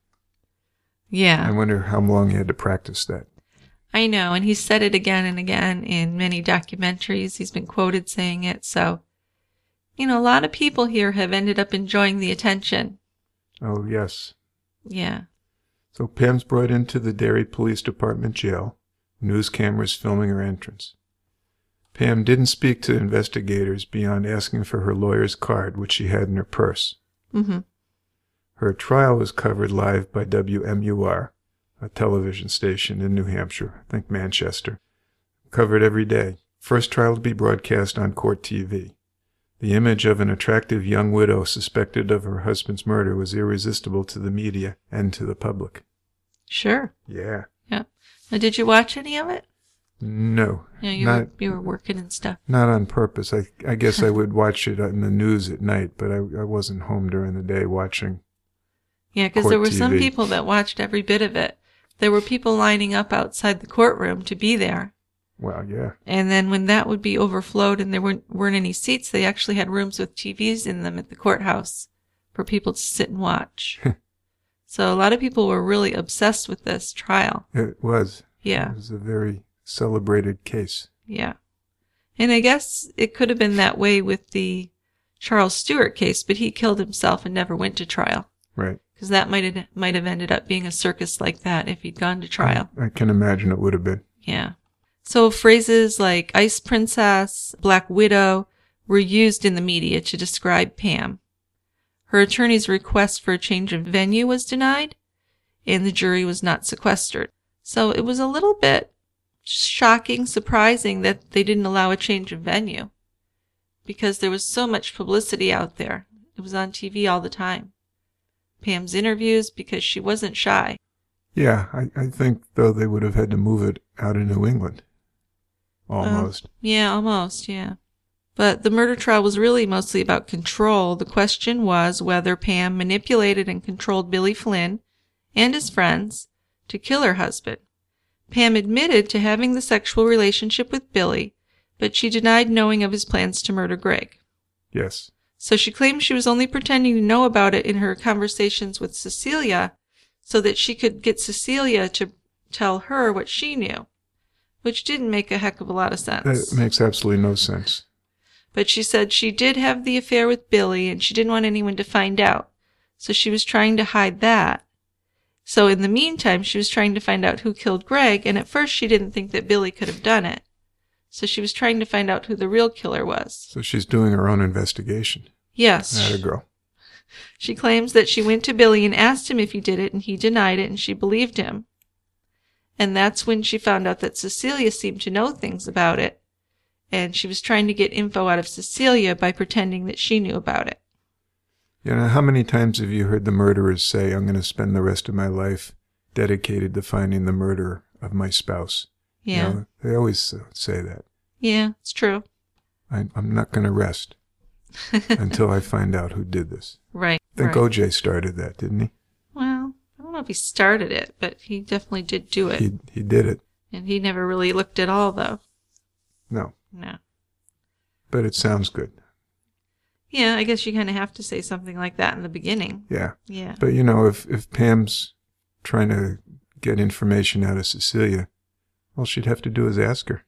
Speaker 8: Yeah.
Speaker 9: I wonder how long he had to practice that.
Speaker 8: I know, and he's said it again and again in many documentaries. He's been quoted saying it, so, you know, a lot of people here have ended up enjoying the attention.
Speaker 9: Oh, yes.
Speaker 8: Yeah.
Speaker 9: So Pam's brought into the Derry Police Department jail, news cameras filming her entrance. Pam didn't speak to investigators beyond asking for her lawyer's card, which she had in her purse.
Speaker 8: Mm-hmm.
Speaker 9: Her trial was covered live by W M U R, a television station in New Hampshire, I think Manchester. Covered every day. First trial to be broadcast on Court T V. The image of an attractive young widow suspected of her husband's murder was irresistible to the media and to the public.
Speaker 8: Sure.
Speaker 9: Yeah.
Speaker 8: Yeah. Now, did you watch any of it?
Speaker 9: No.
Speaker 8: Yeah, you,
Speaker 9: not,
Speaker 8: were, you were working and stuff.
Speaker 9: Not on purpose. I, I guess I would watch it in the news at night, but I, I wasn't home during the day watching.
Speaker 8: Yeah, because there were some people that watched every bit of it. There were people lining up outside the courtroom to be there.
Speaker 9: Well, yeah.
Speaker 8: And then when that would be overflowed and there weren't, weren't any seats, they actually had rooms with T Vs in them at the courthouse for people to sit and watch. So a lot of people were really obsessed with this trial.
Speaker 9: It was.
Speaker 8: Yeah.
Speaker 9: It was a very celebrated case.
Speaker 8: Yeah. And I guess it could have been that way with the Charles Stewart case, but he killed himself and never went to trial.
Speaker 9: Right.
Speaker 8: Because that might have, might have ended up being a circus like that if he'd gone to trial.
Speaker 9: I, I can imagine it would have been.
Speaker 8: Yeah. So phrases like Ice Princess, Black Widow were used in the media to describe Pam. Her attorney's request for a change of venue was denied, and the jury was not sequestered. So it was a little bit shocking, surprising that they didn't allow a change of venue, because there was so much publicity out there. It was on T V all the time. Pam's interviews, because she wasn't shy.
Speaker 9: Yeah, I, I think, though, they would have had to move it out of New England. Almost.
Speaker 8: Uh, yeah, almost, yeah. But the murder trial was really mostly about control. The question was whether Pam manipulated and controlled Billy Flynn and his friends to kill her husband. Pam admitted to having the sexual relationship with Billy, but she denied knowing of his plans to murder Greg.
Speaker 9: Yes.
Speaker 8: So she claimed she was only pretending to know about it in her conversations with Cecilia so that she could get Cecilia to tell her what she knew, which didn't make a heck of a lot of sense.
Speaker 9: That makes absolutely no sense.
Speaker 8: But she said she did have the affair with Billy and she didn't want anyone to find out, so she was trying to hide that. So in the meantime, she was trying to find out who killed Greg, and at first she didn't think that Billy could have done it. So she was trying to find out who the real killer was.
Speaker 9: So she's doing her own investigation.
Speaker 8: Yes.
Speaker 9: Atta girl.
Speaker 8: She claims that she went to Billy and asked him if he did it, and he denied it, and she believed him. And that's when she found out that Cecilia seemed to know things about it, and she was trying to get info out of Cecilia by pretending that she knew about it.
Speaker 9: You know, how many times have you heard the murderers say, I'm going to spend the rest of my life dedicated to finding the murderer of my spouse?
Speaker 8: Yeah.
Speaker 9: You know, they always say that.
Speaker 8: Yeah, it's true.
Speaker 9: I, I'm not going to rest until I find out who did this.
Speaker 8: Right.
Speaker 9: I think
Speaker 8: right.
Speaker 9: O J started that, didn't he?
Speaker 8: Well, I don't know if he started it, but he definitely did do it.
Speaker 9: He he did it.
Speaker 8: And he never really looked at all, though.
Speaker 9: No.
Speaker 8: No.
Speaker 9: But it sounds good.
Speaker 8: Yeah, I guess you kind of have to say something like that in the beginning.
Speaker 9: Yeah.
Speaker 8: Yeah.
Speaker 9: But, you know, if, if Pam's trying to get information out of Cecilia, all she'd have to do is ask her.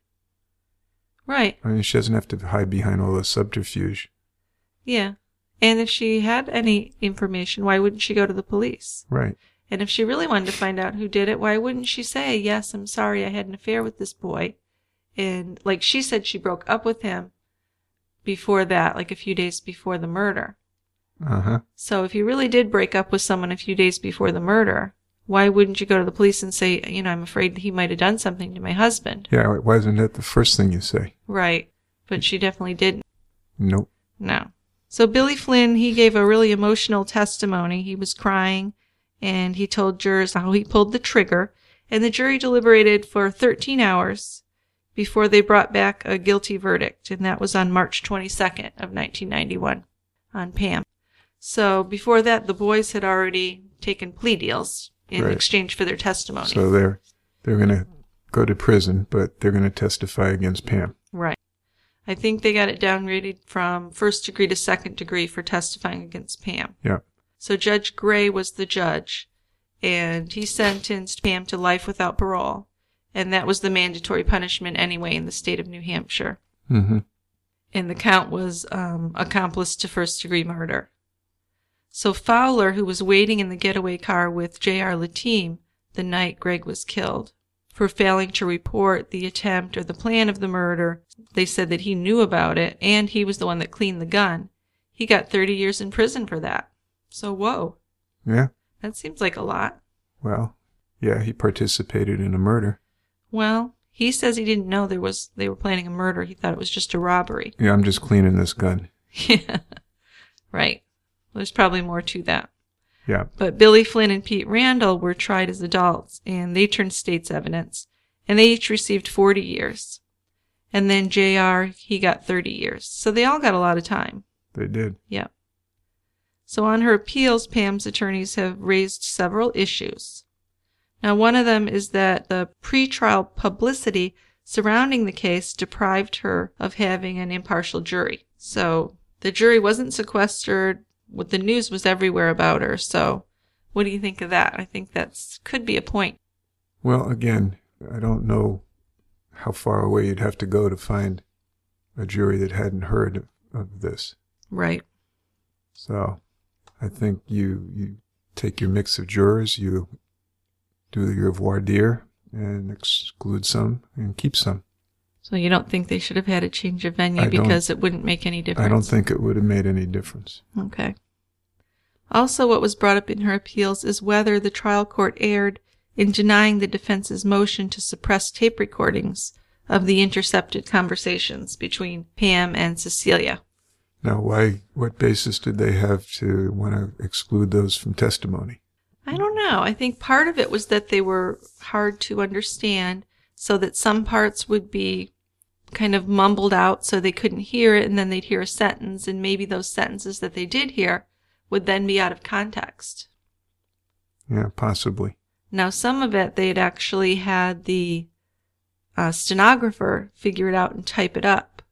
Speaker 8: Right.
Speaker 9: I mean, she doesn't have to hide behind all the subterfuge.
Speaker 8: Yeah. And if she had any information, why wouldn't she go to the police?
Speaker 9: Right.
Speaker 8: And if she really wanted to find out who did it, why wouldn't she say, yes, I'm sorry, I had an affair with this boy. And like she said, she broke up with him before that, like a few days before the murder.
Speaker 9: Uh-huh.
Speaker 8: So if you really did break up with someone a few days before the murder, why wouldn't you go to the police and say, you know, I'm afraid he might have done something to my husband?
Speaker 9: Yeah, why isn't that the first thing you say?
Speaker 8: Right. But she definitely didn't.
Speaker 9: Nope.
Speaker 8: No. So Billy Flynn, he gave a really emotional testimony. He was crying, and he told jurors how he pulled the trigger, and the jury deliberated for thirteen hours before they brought back a guilty verdict, and that was on March twenty-second of nineteen ninety-one on Pam. So before that, the boys had already taken plea deals in
Speaker 9: Right.
Speaker 8: exchange for their testimony.
Speaker 9: So they're they're going to go to prison, but they're going to testify against Pam.
Speaker 8: Right. I think they got it downgraded from first degree to second degree for testifying against Pam.
Speaker 9: Yeah.
Speaker 8: So Judge Gray was the judge, and he sentenced Pam to life without parole, and that was the mandatory punishment anyway in the state of New Hampshire.
Speaker 9: Mm-hmm.
Speaker 8: And the count was um, accomplice to first-degree murder. So Fowler, who was waiting in the getaway car with J R Lateem the night Greg was killed, for failing to report the attempt or the plan of the murder, they said that he knew about it, and he was the one that cleaned the gun. He got thirty years in prison for that. So, whoa.
Speaker 9: Yeah.
Speaker 8: That seems like a lot.
Speaker 9: Well, yeah, he participated in a murder.
Speaker 8: Well, he says he didn't know there was they were planning a murder. He thought it was just a robbery.
Speaker 9: Yeah, I'm just cleaning this gun.
Speaker 8: Yeah. Right. There's probably more to that.
Speaker 9: Yeah.
Speaker 8: But Billy Flynn and Pete Randall were tried as adults, and they turned state's evidence, and they each received forty years. And then J R, he got thirty years. So they all got a lot of time.
Speaker 9: They did.
Speaker 8: Yeah. So on her appeals, Pam's attorneys have raised several issues. Now, one of them is that the pretrial publicity surrounding the case deprived her of having an impartial jury. So the jury wasn't sequestered. What the news was everywhere about her. So what do you think of that? I think that's could be a point.
Speaker 9: Well, again, I don't know how far away you'd have to go to find a jury that hadn't heard of, of this.
Speaker 8: Right.
Speaker 9: So I think you you take your mix of jurors, you do your voir dire and exclude some and keep some.
Speaker 8: So you don't think they should have had a change of venue
Speaker 9: I
Speaker 8: because it wouldn't make any difference?
Speaker 9: I don't think it would have made any difference.
Speaker 8: Okay. Also, what was brought up in her appeals is whether the trial court erred in denying the defense's motion to suppress tape recordings of the intercepted conversations between Pam and Cecilia.
Speaker 9: Now, why? What basis did they have to want to exclude those from testimony?
Speaker 8: I don't know. I think part of it was that they were hard to understand, so that some parts would be kind of mumbled out so they couldn't hear it, and then they'd hear a sentence, and maybe those sentences that they did hear would then be out of context.
Speaker 9: Yeah, possibly.
Speaker 8: Now, some of it they'd actually had the uh, stenographer figure it out and type it up.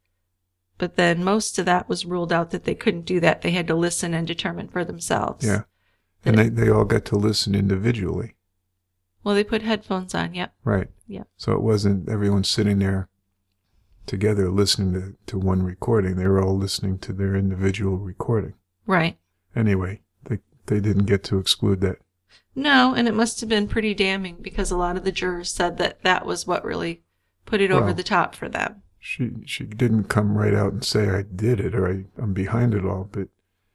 Speaker 8: But then most of that was ruled out that they couldn't do that. They had to listen and determine for themselves.
Speaker 9: Yeah. And they, they all got to listen individually.
Speaker 8: Well, they put headphones on, yep.
Speaker 9: Right.
Speaker 8: Yep.
Speaker 9: So it wasn't everyone sitting there together listening to, to one recording. They were all listening to their individual recording.
Speaker 8: Right.
Speaker 9: Anyway, they they didn't get to exclude that.
Speaker 8: No, and it must have been pretty damning because a lot of the jurors said that that was what really put it
Speaker 9: Well,
Speaker 8: over the top for them.
Speaker 9: She she didn't come right out and say I did it or I, I'm behind it all, but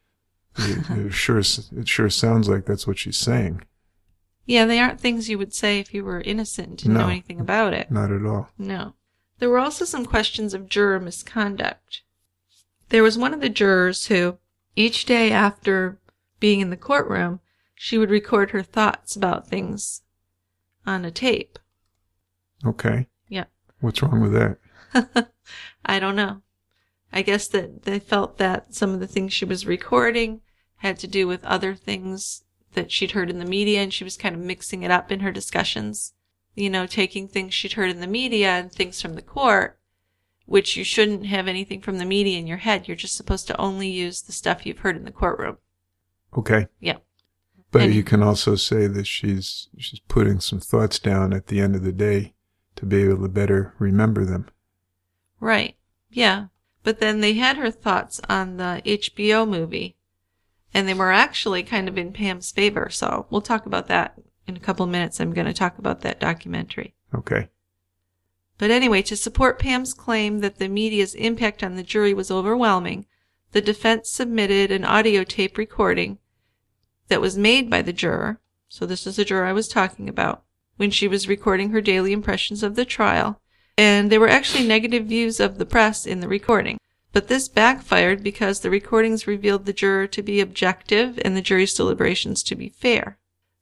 Speaker 9: it, it sure it sure sounds like that's what she's saying.
Speaker 8: Yeah, they aren't things you would say if you were innocent and didn't
Speaker 9: No,
Speaker 8: know anything about it.
Speaker 9: Not at all.
Speaker 8: No. There were also some questions of juror misconduct. There was one of the jurors who, each day after being in the courtroom, she would record her thoughts about things on a tape.
Speaker 9: Okay.
Speaker 8: Yeah.
Speaker 9: What's wrong with that?
Speaker 8: I don't know. I guess that they felt that some of the things she was recording had to do with other things that she'd heard in the media, and she was kind of mixing it up in her discussions. You know, taking things she'd heard in the media and things from the court, which you shouldn't have anything from the media in your head. You're just supposed to only use the stuff you've heard in the courtroom.
Speaker 9: Okay.
Speaker 8: Yeah.
Speaker 9: But
Speaker 8: And-
Speaker 9: you can also say that she's she's putting some thoughts down at the end of the day to be able to better remember them.
Speaker 8: Right. Yeah. But then they had her thoughts on the H B O movie, and they were actually kind of in Pam's favor. So we'll talk about that in a couple of minutes. I'm going to talk about that documentary.
Speaker 9: Okay.
Speaker 8: But anyway, to support Pam's claim that the media's impact on the jury was overwhelming, the defense submitted an audio tape recording that was made by the juror. So this is the juror I was talking about, when she was recording her daily impressions of the trial. And there were actually negative views of the press in the recording. But this backfired because the recordings revealed the juror to be objective and the jury's deliberations to be fair.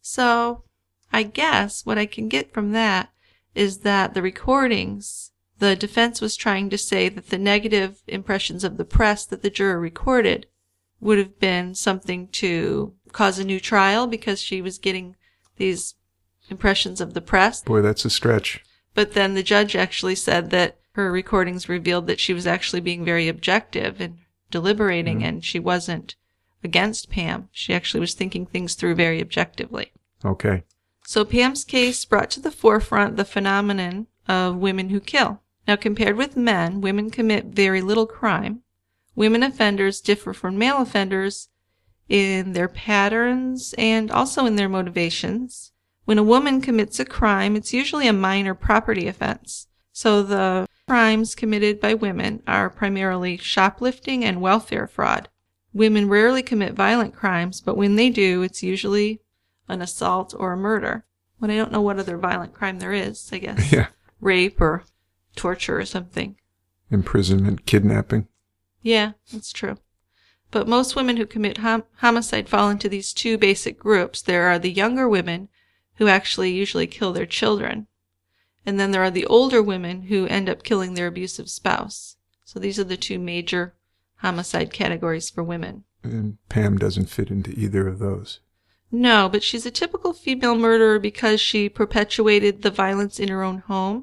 Speaker 8: So I guess what I can get from that is that the recordings, the defense was trying to say that the negative impressions of the press that the juror recorded would have been something to cause a new trial because she was getting these impressions of the press.
Speaker 9: Boy, that's a stretch.
Speaker 8: But then the judge actually said that her recordings revealed that she was actually being very objective and deliberating, mm. and she wasn't against Pam. She actually was thinking things through very objectively.
Speaker 9: Okay.
Speaker 8: So Pam's case brought to the forefront the phenomenon of women who kill. Now, compared with men, women commit very little crime. Women offenders differ from male offenders in their patterns and also in their motivations. When a woman commits a crime, it's usually a minor property offense. So the crimes committed by women are primarily shoplifting and welfare fraud. Women rarely commit violent crimes, but when they do, it's usually an assault or a murder. When I don't know what other violent crime there is, I guess.
Speaker 9: Yeah.
Speaker 8: Rape or torture or something.
Speaker 9: Imprisonment, kidnapping.
Speaker 8: Yeah, that's true. But most women who commit hom- homicide fall into these two basic groups. There are the younger women who actually usually kill their children. And then there are the older women who end up killing their abusive spouse. So these are the two major homicide categories for women.
Speaker 9: And Pam doesn't fit into either of those.
Speaker 8: No, but she's a typical female murderer because she perpetuated the violence in her own home.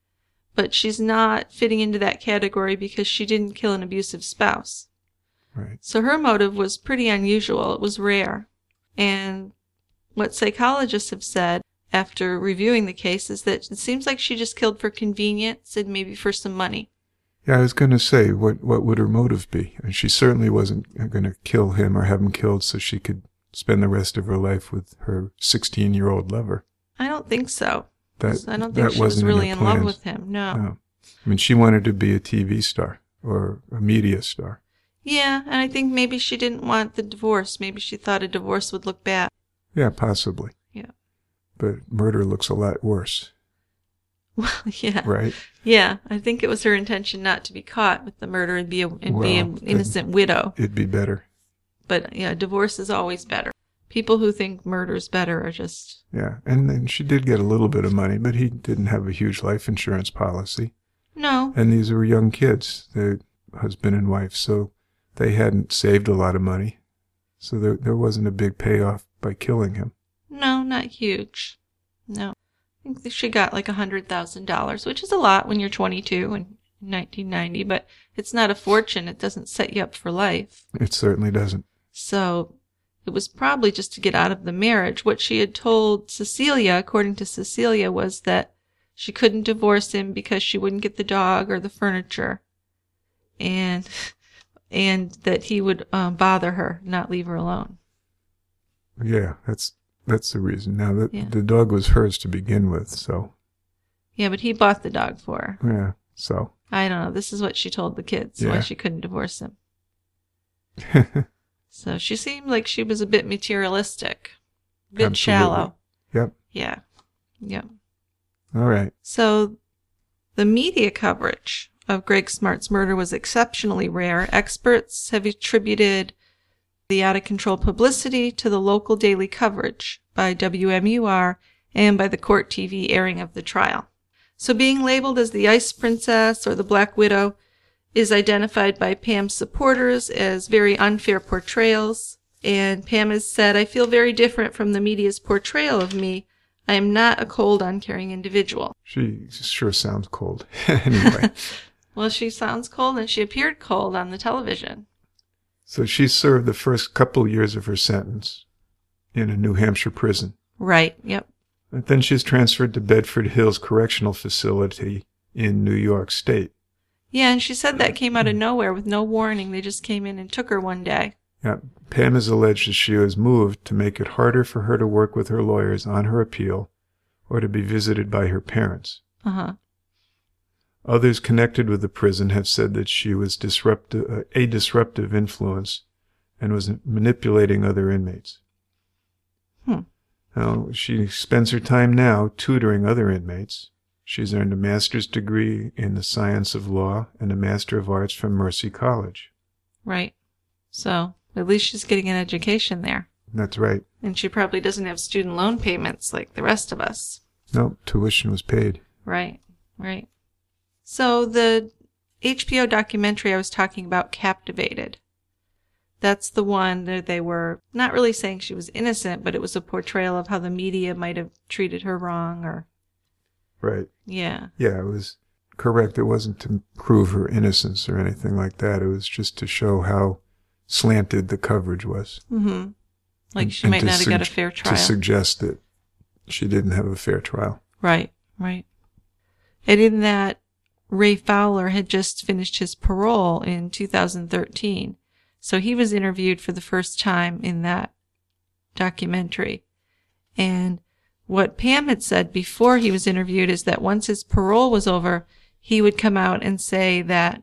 Speaker 8: But she's not fitting into that category because she didn't kill an abusive spouse.
Speaker 9: Right.
Speaker 8: So her motive was pretty unusual. It was rare. And what psychologists have said after reviewing the case is that it seems like she just killed for convenience and maybe for some money.
Speaker 9: Yeah, I was going to say, what, what would her motive be? And she certainly wasn't going to kill him or have him killed so she could spend the rest of her life with her sixteen-year-old lover.
Speaker 8: I don't think so.
Speaker 9: That,
Speaker 8: I don't think
Speaker 9: that
Speaker 8: she was
Speaker 9: wasn't
Speaker 8: really
Speaker 9: in,
Speaker 8: in
Speaker 9: her
Speaker 8: love
Speaker 9: plans.
Speaker 8: with him, no.
Speaker 9: no. I mean, she wanted to be a T V star or a media star.
Speaker 8: Yeah, and I think maybe she didn't want the divorce. Maybe she thought a divorce would look bad.
Speaker 9: Yeah, possibly.
Speaker 8: Yeah.
Speaker 9: But murder looks a lot worse.
Speaker 8: Well, yeah.
Speaker 9: Right?
Speaker 8: Yeah, I think it was her intention not to be caught with the murder and be a, and
Speaker 9: well,
Speaker 8: be an innocent widow.
Speaker 9: It'd be better.
Speaker 8: But, yeah, divorce is always better. People who think murder's better are just...
Speaker 9: Yeah, and then she did get a little bit of money, but he didn't have a huge life insurance policy.
Speaker 8: No.
Speaker 9: And these were young kids, their husband and wife, so they hadn't saved a lot of money. So there there wasn't a big payoff by killing him.
Speaker 8: No, not huge. No. I think that she got like one hundred thousand dollars, which is a lot when you're twenty-two in nineteen ninety, but it's not a fortune. It doesn't set you up for life.
Speaker 9: It certainly doesn't.
Speaker 8: So it was probably just to get out of the marriage. What she had told Cecilia, according to Cecilia, was that she couldn't divorce him because she wouldn't get the dog or the furniture. And and that he would um, bother her, not leave her alone.
Speaker 9: Yeah, that's that's the reason. Now, the,
Speaker 8: Yeah.
Speaker 9: the dog was hers to begin with, so...
Speaker 8: Yeah, but he bought the dog for her.
Speaker 9: Yeah, so...
Speaker 8: I don't know. This is what she told the kids,
Speaker 9: Yeah.
Speaker 8: why she couldn't divorce him. So she seemed like she was a bit materialistic, a bit
Speaker 9: Absolutely.
Speaker 8: shallow.
Speaker 9: Yep.
Speaker 8: Yeah. Yep.
Speaker 9: All right.
Speaker 8: So the media coverage of Greg Smart's murder was exceptionally rare. Experts have attributed the out-of-control publicity to the local daily coverage by W M U R and by the court T V airing of the trial. So being labeled as the Ice Princess or the Black Widow is identified by Pam's supporters as very unfair portrayals. And Pam has said, "I feel very different from the media's portrayal of me. I am not a cold, uncaring individual."
Speaker 9: She sure sounds cold. Anyway.
Speaker 8: Well, she sounds cold, and she appeared cold on the television.
Speaker 9: So she served the first couple years of her sentence in a New Hampshire prison.
Speaker 8: Right, yep.
Speaker 9: And then she's transferred to Bedford Hills Correctional Facility in New York State.
Speaker 8: Yeah, and she said that came out of nowhere with no warning. They just came in and took her one day.
Speaker 9: Yeah, Pam has alleged that she was moved to make it harder for her to work with her lawyers on her appeal or to be visited by her parents.
Speaker 8: Uh-huh.
Speaker 9: Others connected with the prison have said that she was disruptive, uh, a disruptive influence and was manipulating other inmates.
Speaker 8: Hmm.
Speaker 9: Now, she spends her time now tutoring other inmates. She's earned a master's degree in the science of law and a master of arts from Mercy College.
Speaker 8: Right. So, at least she's getting an education there.
Speaker 9: That's right.
Speaker 8: And she probably doesn't have student loan payments like the rest of us.
Speaker 9: No, tuition was paid.
Speaker 8: Right, right. So the H B O documentary I was talking about, Captivated, that's the one that they were not really saying she was innocent, but it was a portrayal of how the media might have treated her wrong or...
Speaker 9: Right.
Speaker 8: Yeah.
Speaker 9: Yeah, it was correct. It wasn't to prove her innocence or anything like that. It was just to show how slanted the coverage was.
Speaker 8: Mm-hmm. Like
Speaker 9: and,
Speaker 8: she might not have
Speaker 9: sug-
Speaker 8: got a fair trial.
Speaker 9: To suggest that she didn't have a fair trial.
Speaker 8: Right, right. And in that, Ray Fowler had just finished his parole in two thousand thirteen. So he was interviewed for the first time in that documentary. And what Pam had said before he was interviewed is that once his parole was over, he would come out and say that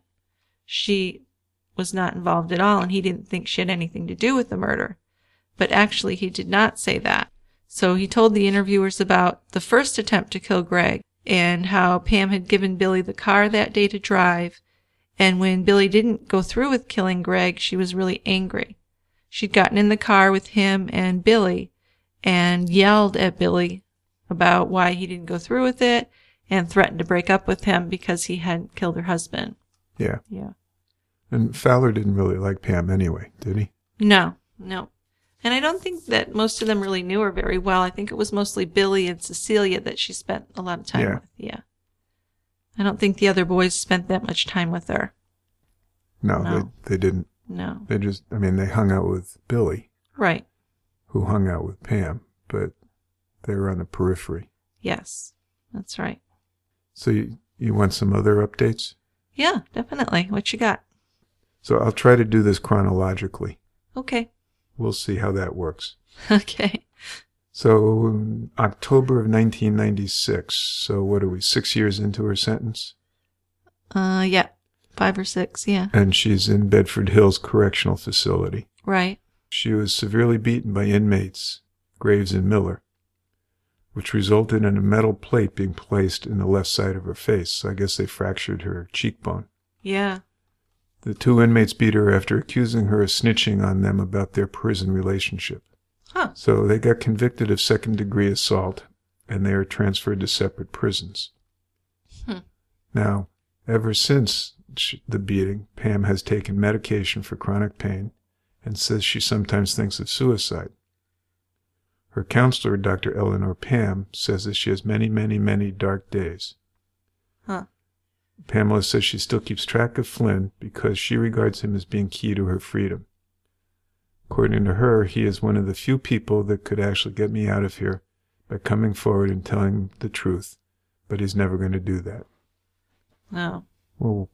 Speaker 8: she was not involved at all and he didn't think she had anything to do with the murder. But actually he did not say that. So he told the interviewers about the first attempt to kill Greg and how Pam had given Billy the car that day to drive. And when Billy didn't go through with killing Greg, she was really angry. She'd gotten in the car with him and Billy and yelled at Billy about why he didn't go through with it and threatened to break up with him because he hadn't killed her husband.
Speaker 9: Yeah.
Speaker 8: Yeah.
Speaker 9: And Fowler didn't really like Pam anyway, did he?
Speaker 8: No, no. And I don't think that most of them really knew her very well. I think it was mostly Billy and Cecilia that she spent a lot of time
Speaker 9: Yeah.
Speaker 8: with. Yeah. I don't think the other boys spent that much time with her.
Speaker 9: No,
Speaker 8: No.
Speaker 9: They, they didn't.
Speaker 8: No.
Speaker 9: They just, I mean, they hung out with Billy,
Speaker 8: Right.
Speaker 9: who hung out with Pam, but they were on the periphery.
Speaker 8: Yes. That's right.
Speaker 9: So you, you want some other updates?
Speaker 8: Yeah, definitely. What you got?
Speaker 9: So I'll try to do this chronologically.
Speaker 8: Okay.
Speaker 9: We'll see how that works.
Speaker 8: Okay.
Speaker 9: So in October of nineteen ninety-six, so what are we, six years into her sentence?
Speaker 8: Uh, yeah. Five or six, yeah.
Speaker 9: And she's in Bedford Hills Correctional Facility.
Speaker 8: Right.
Speaker 9: She was severely beaten by inmates, Graves and Miller, which resulted in a metal plate being placed in the left side of her face. So I guess they fractured her cheekbone.
Speaker 8: Yeah.
Speaker 9: The two inmates beat her after accusing her of snitching on them about their prison relationship.
Speaker 8: Huh.
Speaker 9: So they got convicted of second-degree assault, and they are transferred to separate prisons.
Speaker 8: Hmm.
Speaker 9: Now, ever since the beating, Pam has taken medication for chronic pain and says she sometimes thinks of suicide. Her counselor, Doctor Eleanor Pam, says that she has many, many, many dark days.
Speaker 8: Huh.
Speaker 9: Pamela says she still keeps track of Flynn because she regards him as being key to her freedom. According to her, he is one of the few people that could actually get me out of here by coming forward and telling the truth, but he's never going to do that.
Speaker 8: No.
Speaker 9: Well,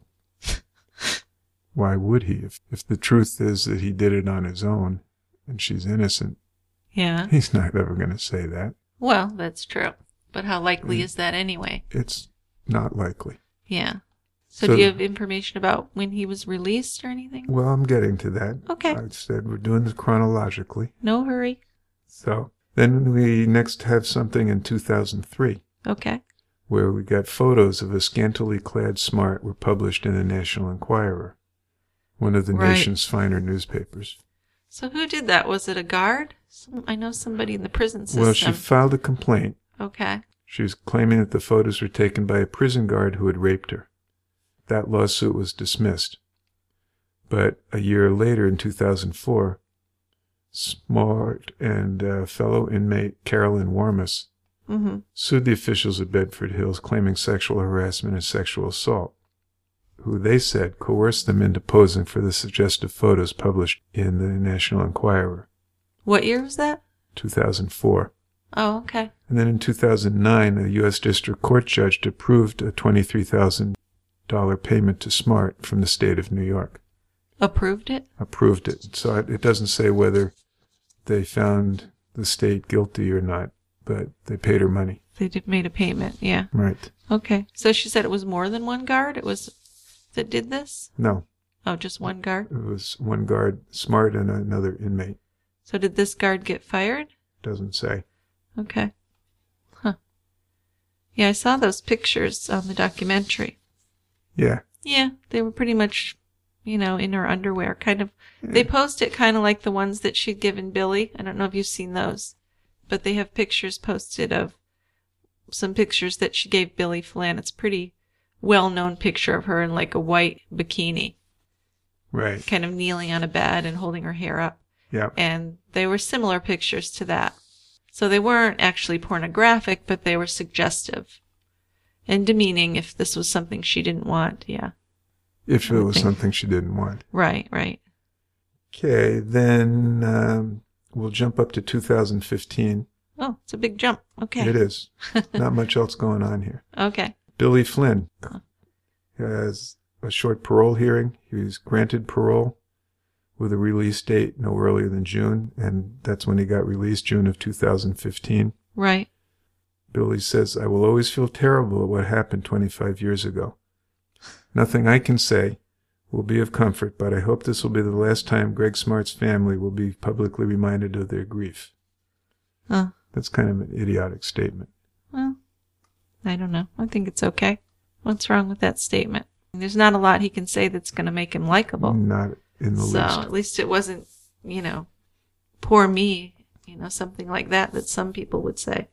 Speaker 9: why would he? If, if the truth is that he did it on his own and she's innocent,
Speaker 8: Yeah.
Speaker 9: he's not ever going to say that.
Speaker 8: Well, that's true. But how likely
Speaker 9: Mm.
Speaker 8: is that anyway?
Speaker 9: It's not likely.
Speaker 8: Yeah. So,
Speaker 9: So-
Speaker 8: do you have information about when he was released or anything?
Speaker 9: Well, I'm getting to that.
Speaker 8: Okay.
Speaker 9: I said we're doing this chronologically.
Speaker 8: No hurry.
Speaker 9: So then we next have something in two thousand three
Speaker 8: Okay.
Speaker 9: where we got photos of a scantily clad Smart were published in the National Enquirer, one of the
Speaker 8: Right.
Speaker 9: nation's finer newspapers.
Speaker 8: So who did that? Was it a guard? Some, I know somebody in the prison system.
Speaker 9: Well, she filed a complaint.
Speaker 8: Okay.
Speaker 9: She was claiming that the photos were taken by a prison guard who had raped her. That lawsuit was dismissed. But a year later, in two thousand four, Smart and uh, fellow inmate Carolyn Warmus
Speaker 8: Mm-hmm.
Speaker 9: sued the officials of Bedford Hills claiming sexual harassment and sexual assault, who they said coerced them into posing for the suggestive photos published in the National Enquirer,
Speaker 8: What year was that?
Speaker 9: two thousand four.
Speaker 8: Oh, okay.
Speaker 9: And then in two thousand nine, a U S District Court judge approved a twenty-three thousand dollars payment to Smart from the state of New York.
Speaker 8: Approved it?
Speaker 9: Approved it. So it it doesn't say whether they found the state guilty or not, but they paid her money.
Speaker 8: They did made a payment. Yeah.
Speaker 9: Right.
Speaker 8: Okay. So she said it was more than one guard? It was that did this?
Speaker 9: No.
Speaker 8: Oh, just one guard?
Speaker 9: It was one guard, Smart, and another inmate.
Speaker 8: So did this guard get fired?
Speaker 9: Doesn't say.
Speaker 8: Okay. Huh. Yeah, I saw those pictures on the documentary.
Speaker 9: Yeah.
Speaker 8: Yeah, they were pretty much, you know, in her underwear. Kind of. Yeah. They posed it kind of like the ones that she'd given Billy. I don't know if you've seen those. But they have pictures posted of some pictures that she gave Billy Flynn. It's a pretty well-known picture of her in like a white bikini.
Speaker 9: Right.
Speaker 8: Kind of kneeling on a bed and holding her hair up.
Speaker 9: Yeah.
Speaker 8: And they were similar pictures to that. So they weren't actually pornographic, but they were suggestive and demeaning if this was something she didn't want. Yeah.
Speaker 9: If it was
Speaker 8: think.
Speaker 9: something she didn't want.
Speaker 8: Right, right.
Speaker 9: Okay, then um, we'll jump up to two thousand fifteen.
Speaker 8: Oh, it's a big jump. Okay.
Speaker 9: It is. Not much else going on here.
Speaker 8: Okay.
Speaker 9: Billy Flynn has a short parole hearing. He was granted parole with a release date no earlier than June, and that's when he got released, June of two thousand fifteen.
Speaker 8: Right.
Speaker 9: Billy says, I will always feel terrible at what happened twenty-five years ago. Nothing I can say will be of comfort, but I hope this will be the last time Greg Smart's family will be publicly reminded of their grief.
Speaker 8: Huh.
Speaker 9: That's kind of an idiotic statement.
Speaker 8: Well, I don't know. I think it's okay. What's wrong with that statement? There's not a lot he can say that's going to make him likable.
Speaker 9: Not in the
Speaker 8: so,
Speaker 9: least.
Speaker 8: So at least it wasn't, you know, poor me, you know, something like that that some people would say.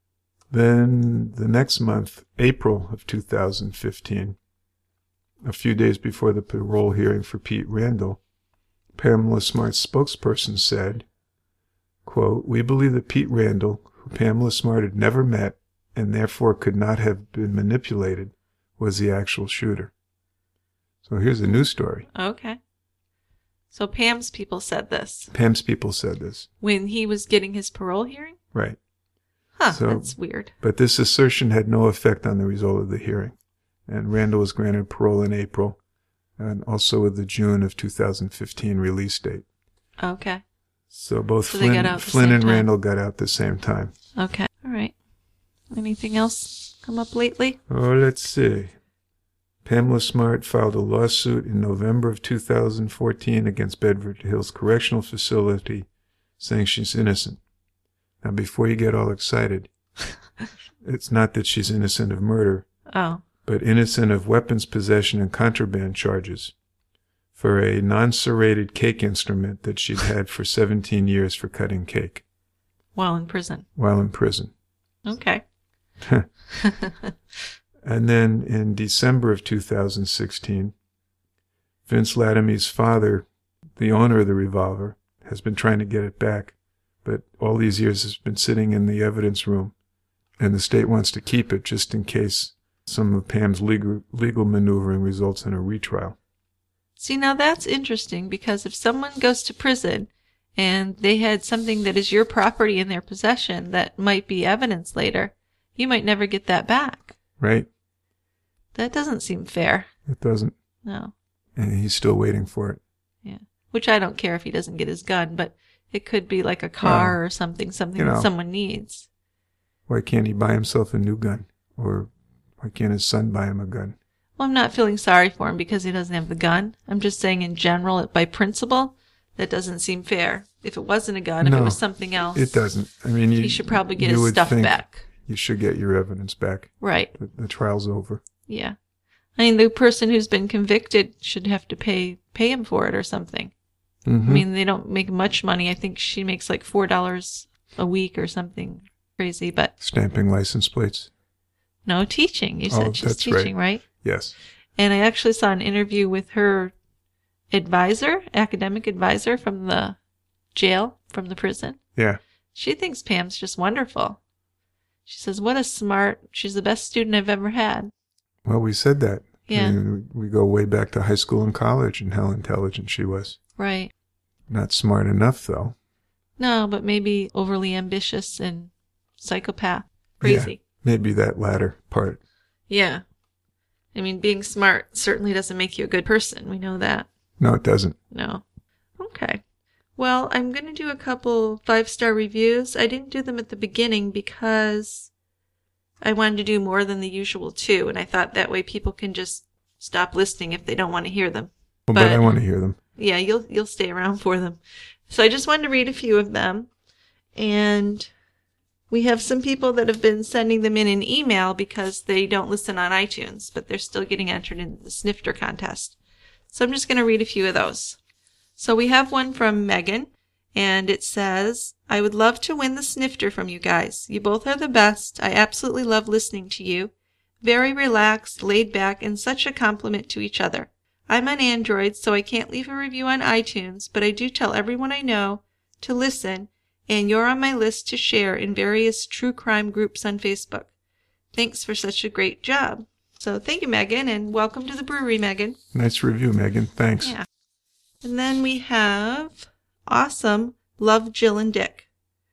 Speaker 9: Then the next month, April of two thousand fifteen, a few days before the parole hearing for Pete Randall, Pamela Smart's spokesperson said, quote, we believe that Pete Randall, who Pamela Smart had never met and therefore could not have been manipulated, was the actual shooter. So here's a new story.
Speaker 8: Okay. So Pam's people said this.
Speaker 9: Pam's people said this.
Speaker 8: When he was getting his parole hearing?
Speaker 9: Right.
Speaker 8: Huh,
Speaker 9: so,
Speaker 8: that's weird.
Speaker 9: But this assertion had no effect on the result of the hearing. And Randall was granted parole in April, and also with the June of two thousand fifteen release date.
Speaker 8: Okay.
Speaker 9: So both
Speaker 8: so
Speaker 9: Flynn, Flynn and
Speaker 8: time.
Speaker 9: Randall got out at the same time.
Speaker 8: Okay. All right. Anything else come up lately?
Speaker 9: Oh, let's see. Pamela Smart filed a lawsuit in November of two thousand fourteen against Bedford Hills Correctional Facility, saying she's innocent. Now, before you get all excited, it's not that she's innocent of murder,
Speaker 8: oh.
Speaker 9: but innocent of weapons possession and contraband charges for a non-serrated cake instrument that she'd had for seventeen years for cutting cake.
Speaker 8: While in prison.
Speaker 9: While in prison.
Speaker 8: Okay.
Speaker 9: And then in December of two thousand sixteen, Vince Latamy's father, the owner of the revolver, has been trying to get it back, but all these years it's been sitting in the evidence room, and the state wants to keep it just in case some of Pam's legal, legal maneuvering results in a retrial.
Speaker 8: See, now that's interesting, because if someone goes to prison and they had something that is your property in their possession that might be evidence later, you might never get that back.
Speaker 9: Right.
Speaker 8: That doesn't seem fair.
Speaker 9: It doesn't.
Speaker 8: No.
Speaker 9: And he's still waiting for it.
Speaker 8: Yeah. Which I don't care if he doesn't get his gun, but it could be like a car well, or something, something you know, that someone needs.
Speaker 9: Why can't he buy himself a new gun? Or why can't his son buy him a gun?
Speaker 8: Well, I'm not feeling sorry for him because he doesn't have the gun. I'm just saying in general, by principle, that doesn't seem fair. If it wasn't a gun,
Speaker 9: no,
Speaker 8: if it was something else.
Speaker 9: It doesn't. I mean, you,
Speaker 8: he should probably get his stuff back.
Speaker 9: You should get your evidence back.
Speaker 8: Right.
Speaker 9: The, the trial's over.
Speaker 8: Yeah. I mean, the person who's been convicted should have to pay pay him for it or something.
Speaker 9: Mm-hmm.
Speaker 8: I mean, they don't make much money. I think she makes like four dollars a week or something crazy, but...
Speaker 9: Stamping license plates?
Speaker 8: No, teaching. You said
Speaker 9: oh,
Speaker 8: she's
Speaker 9: that's
Speaker 8: teaching,
Speaker 9: right.
Speaker 8: right?
Speaker 9: Yes.
Speaker 8: And I actually saw an interview with her advisor, academic advisor from the jail, from the prison.
Speaker 9: Yeah.
Speaker 8: She thinks Pam's just wonderful. She says, what a smart, she's the best student I've ever had.
Speaker 9: Well, we said that.
Speaker 8: Yeah.
Speaker 9: I mean, we go way back to high school and college and how intelligent she was.
Speaker 8: Right.
Speaker 9: Not smart enough, though.
Speaker 8: No, but maybe overly ambitious and psychopath. Crazy.
Speaker 9: Yeah, maybe that latter part.
Speaker 8: Yeah. I mean, being smart certainly doesn't make you a good person. We know that.
Speaker 9: No, it doesn't.
Speaker 8: No. Okay. Well, I'm going to do a couple five-star reviews. I didn't do them at the beginning because I wanted to do more than the usual two, and I thought that way people can just stop listening if they don't want to hear them.
Speaker 9: Well, but, but I want to hear them.
Speaker 8: Yeah, you'll you'll stay around for them. So I just wanted to read a few of them, and we have some people that have been sending them in an email because they don't listen on iTunes, but they're still getting entered into the Snifter contest. So I'm just going to read a few of those. So we have one from Megan, and it says, I would love to win the Snifter from you guys. You both are the best. I absolutely love listening to you. Very relaxed, laid back, and such a compliment to each other. I'm on Android, so I can't leave a review on iTunes, but I do tell everyone I know to listen, and you're on my list to share in various true crime groups on Facebook. Thanks for such a great job. So thank you, Megan, and welcome to the brewery, Megan.
Speaker 9: Nice review, Megan. Thanks.
Speaker 8: Yeah. And then we have Awesome, Love Jill and Dick.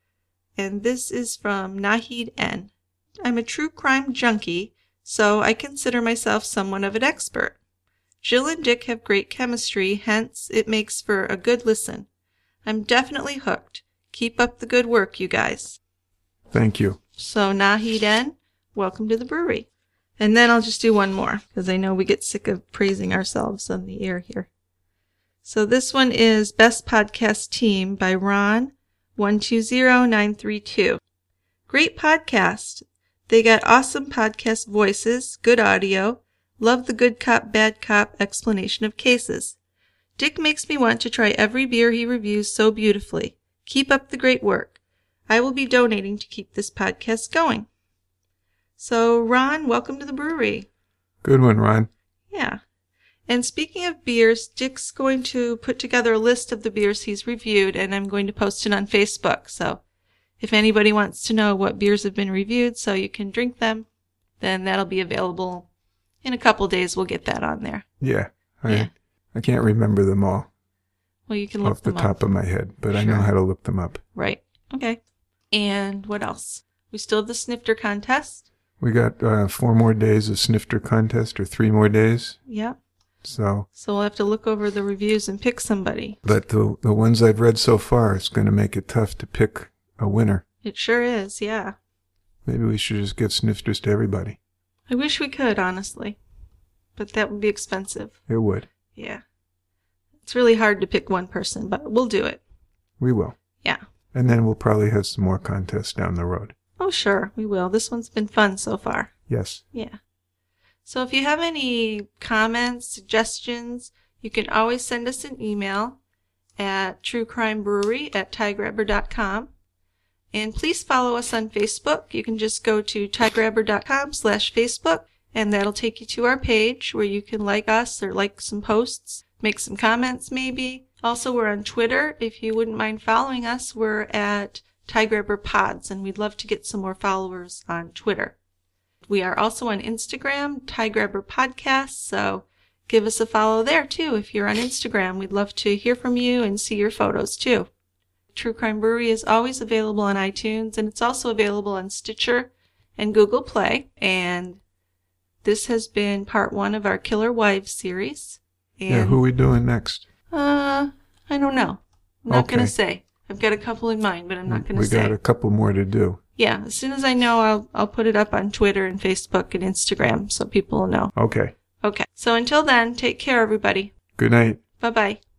Speaker 8: And this is from Nahid N. I'm a true crime junkie, so I consider myself somewhat of an expert. Jill and Dick have great chemistry, hence it makes for a good listen. I'm definitely hooked. Keep up the good work, you guys.
Speaker 9: Thank you.
Speaker 8: So Nahid N, welcome to the brewery. And then I'll just do one more, because I know we get sick of praising ourselves on the air here. So this one is Best Podcast Team by Ron one two zero nine three two. Great podcast. They got awesome podcast voices, good audio. Love the good cop, bad cop explanation of cases. Dick makes me want to try every beer he reviews so beautifully. Keep up the great work. I will be donating to keep this podcast going. So, Ron, welcome to the brewery.
Speaker 9: Good one, Ron.
Speaker 8: Yeah. And speaking of beers, Dick's going to put together a list of the beers he's reviewed, and I'm going to post it on Facebook. So if anybody wants to know what beers have been reviewed so you can drink them, then that'll be available in a couple days. We'll get that on there.
Speaker 9: Yeah. I,
Speaker 8: yeah.
Speaker 9: I can't remember them all.
Speaker 8: Well, you can look
Speaker 9: off the
Speaker 8: them up.
Speaker 9: top of my head, but
Speaker 8: Sure.
Speaker 9: I know how to look them up.
Speaker 8: Right. Okay. And what else? We still have the Snifter contest.
Speaker 9: We got uh, four more days of Snifter contest, or three more days.
Speaker 8: Yep.
Speaker 9: So.
Speaker 8: So we'll have to look over the reviews and pick somebody.
Speaker 9: But the the ones I've read so far, it's going to make it tough to pick a winner.
Speaker 8: It sure is, yeah.
Speaker 9: Maybe we should just give Snifters to everybody.
Speaker 8: I wish we could, honestly. But that would be expensive.
Speaker 9: It would.
Speaker 8: Yeah. It's really hard to pick one person, but we'll do it.
Speaker 9: We will.
Speaker 8: Yeah.
Speaker 9: And then we'll probably have some more contests down the road.
Speaker 8: Oh, sure, we will. This one's been fun so far.
Speaker 9: Yes.
Speaker 8: Yeah. So if you have any comments, suggestions, you can always send us an email at truecrimebrewery at tiegrabber dot com. And please follow us on Facebook. You can just go to tiegrabber dot com slash Facebook, and that'll take you to our page where you can like us or like some posts, make some comments maybe. Also, we're on Twitter. If you wouldn't mind following us, we're at Tiegrabber Pods, and we'd love to get some more followers on Twitter. We are also on Instagram, Tiegrabber Podcast, so give us a follow there too. If you're on Instagram, we'd love to hear from you and see your photos too. True Crime Brewery is always available on iTunes, and it's also available on Stitcher and Google Play. And this has been part one of our Killer Wives series. And,
Speaker 9: yeah, who are we doing next?
Speaker 8: Uh, I don't know. I'm not
Speaker 9: Okay.
Speaker 8: going to say. I've got a couple in mind, but I'm not going to
Speaker 9: We
Speaker 8: say.
Speaker 9: got a couple more to do.
Speaker 8: Yeah, as soon as I know, I'll I'll put it up on Twitter and Facebook and Instagram so people will know.
Speaker 9: Okay.
Speaker 8: Okay. So until then, take care, everybody.
Speaker 9: Good night.
Speaker 8: Bye-bye.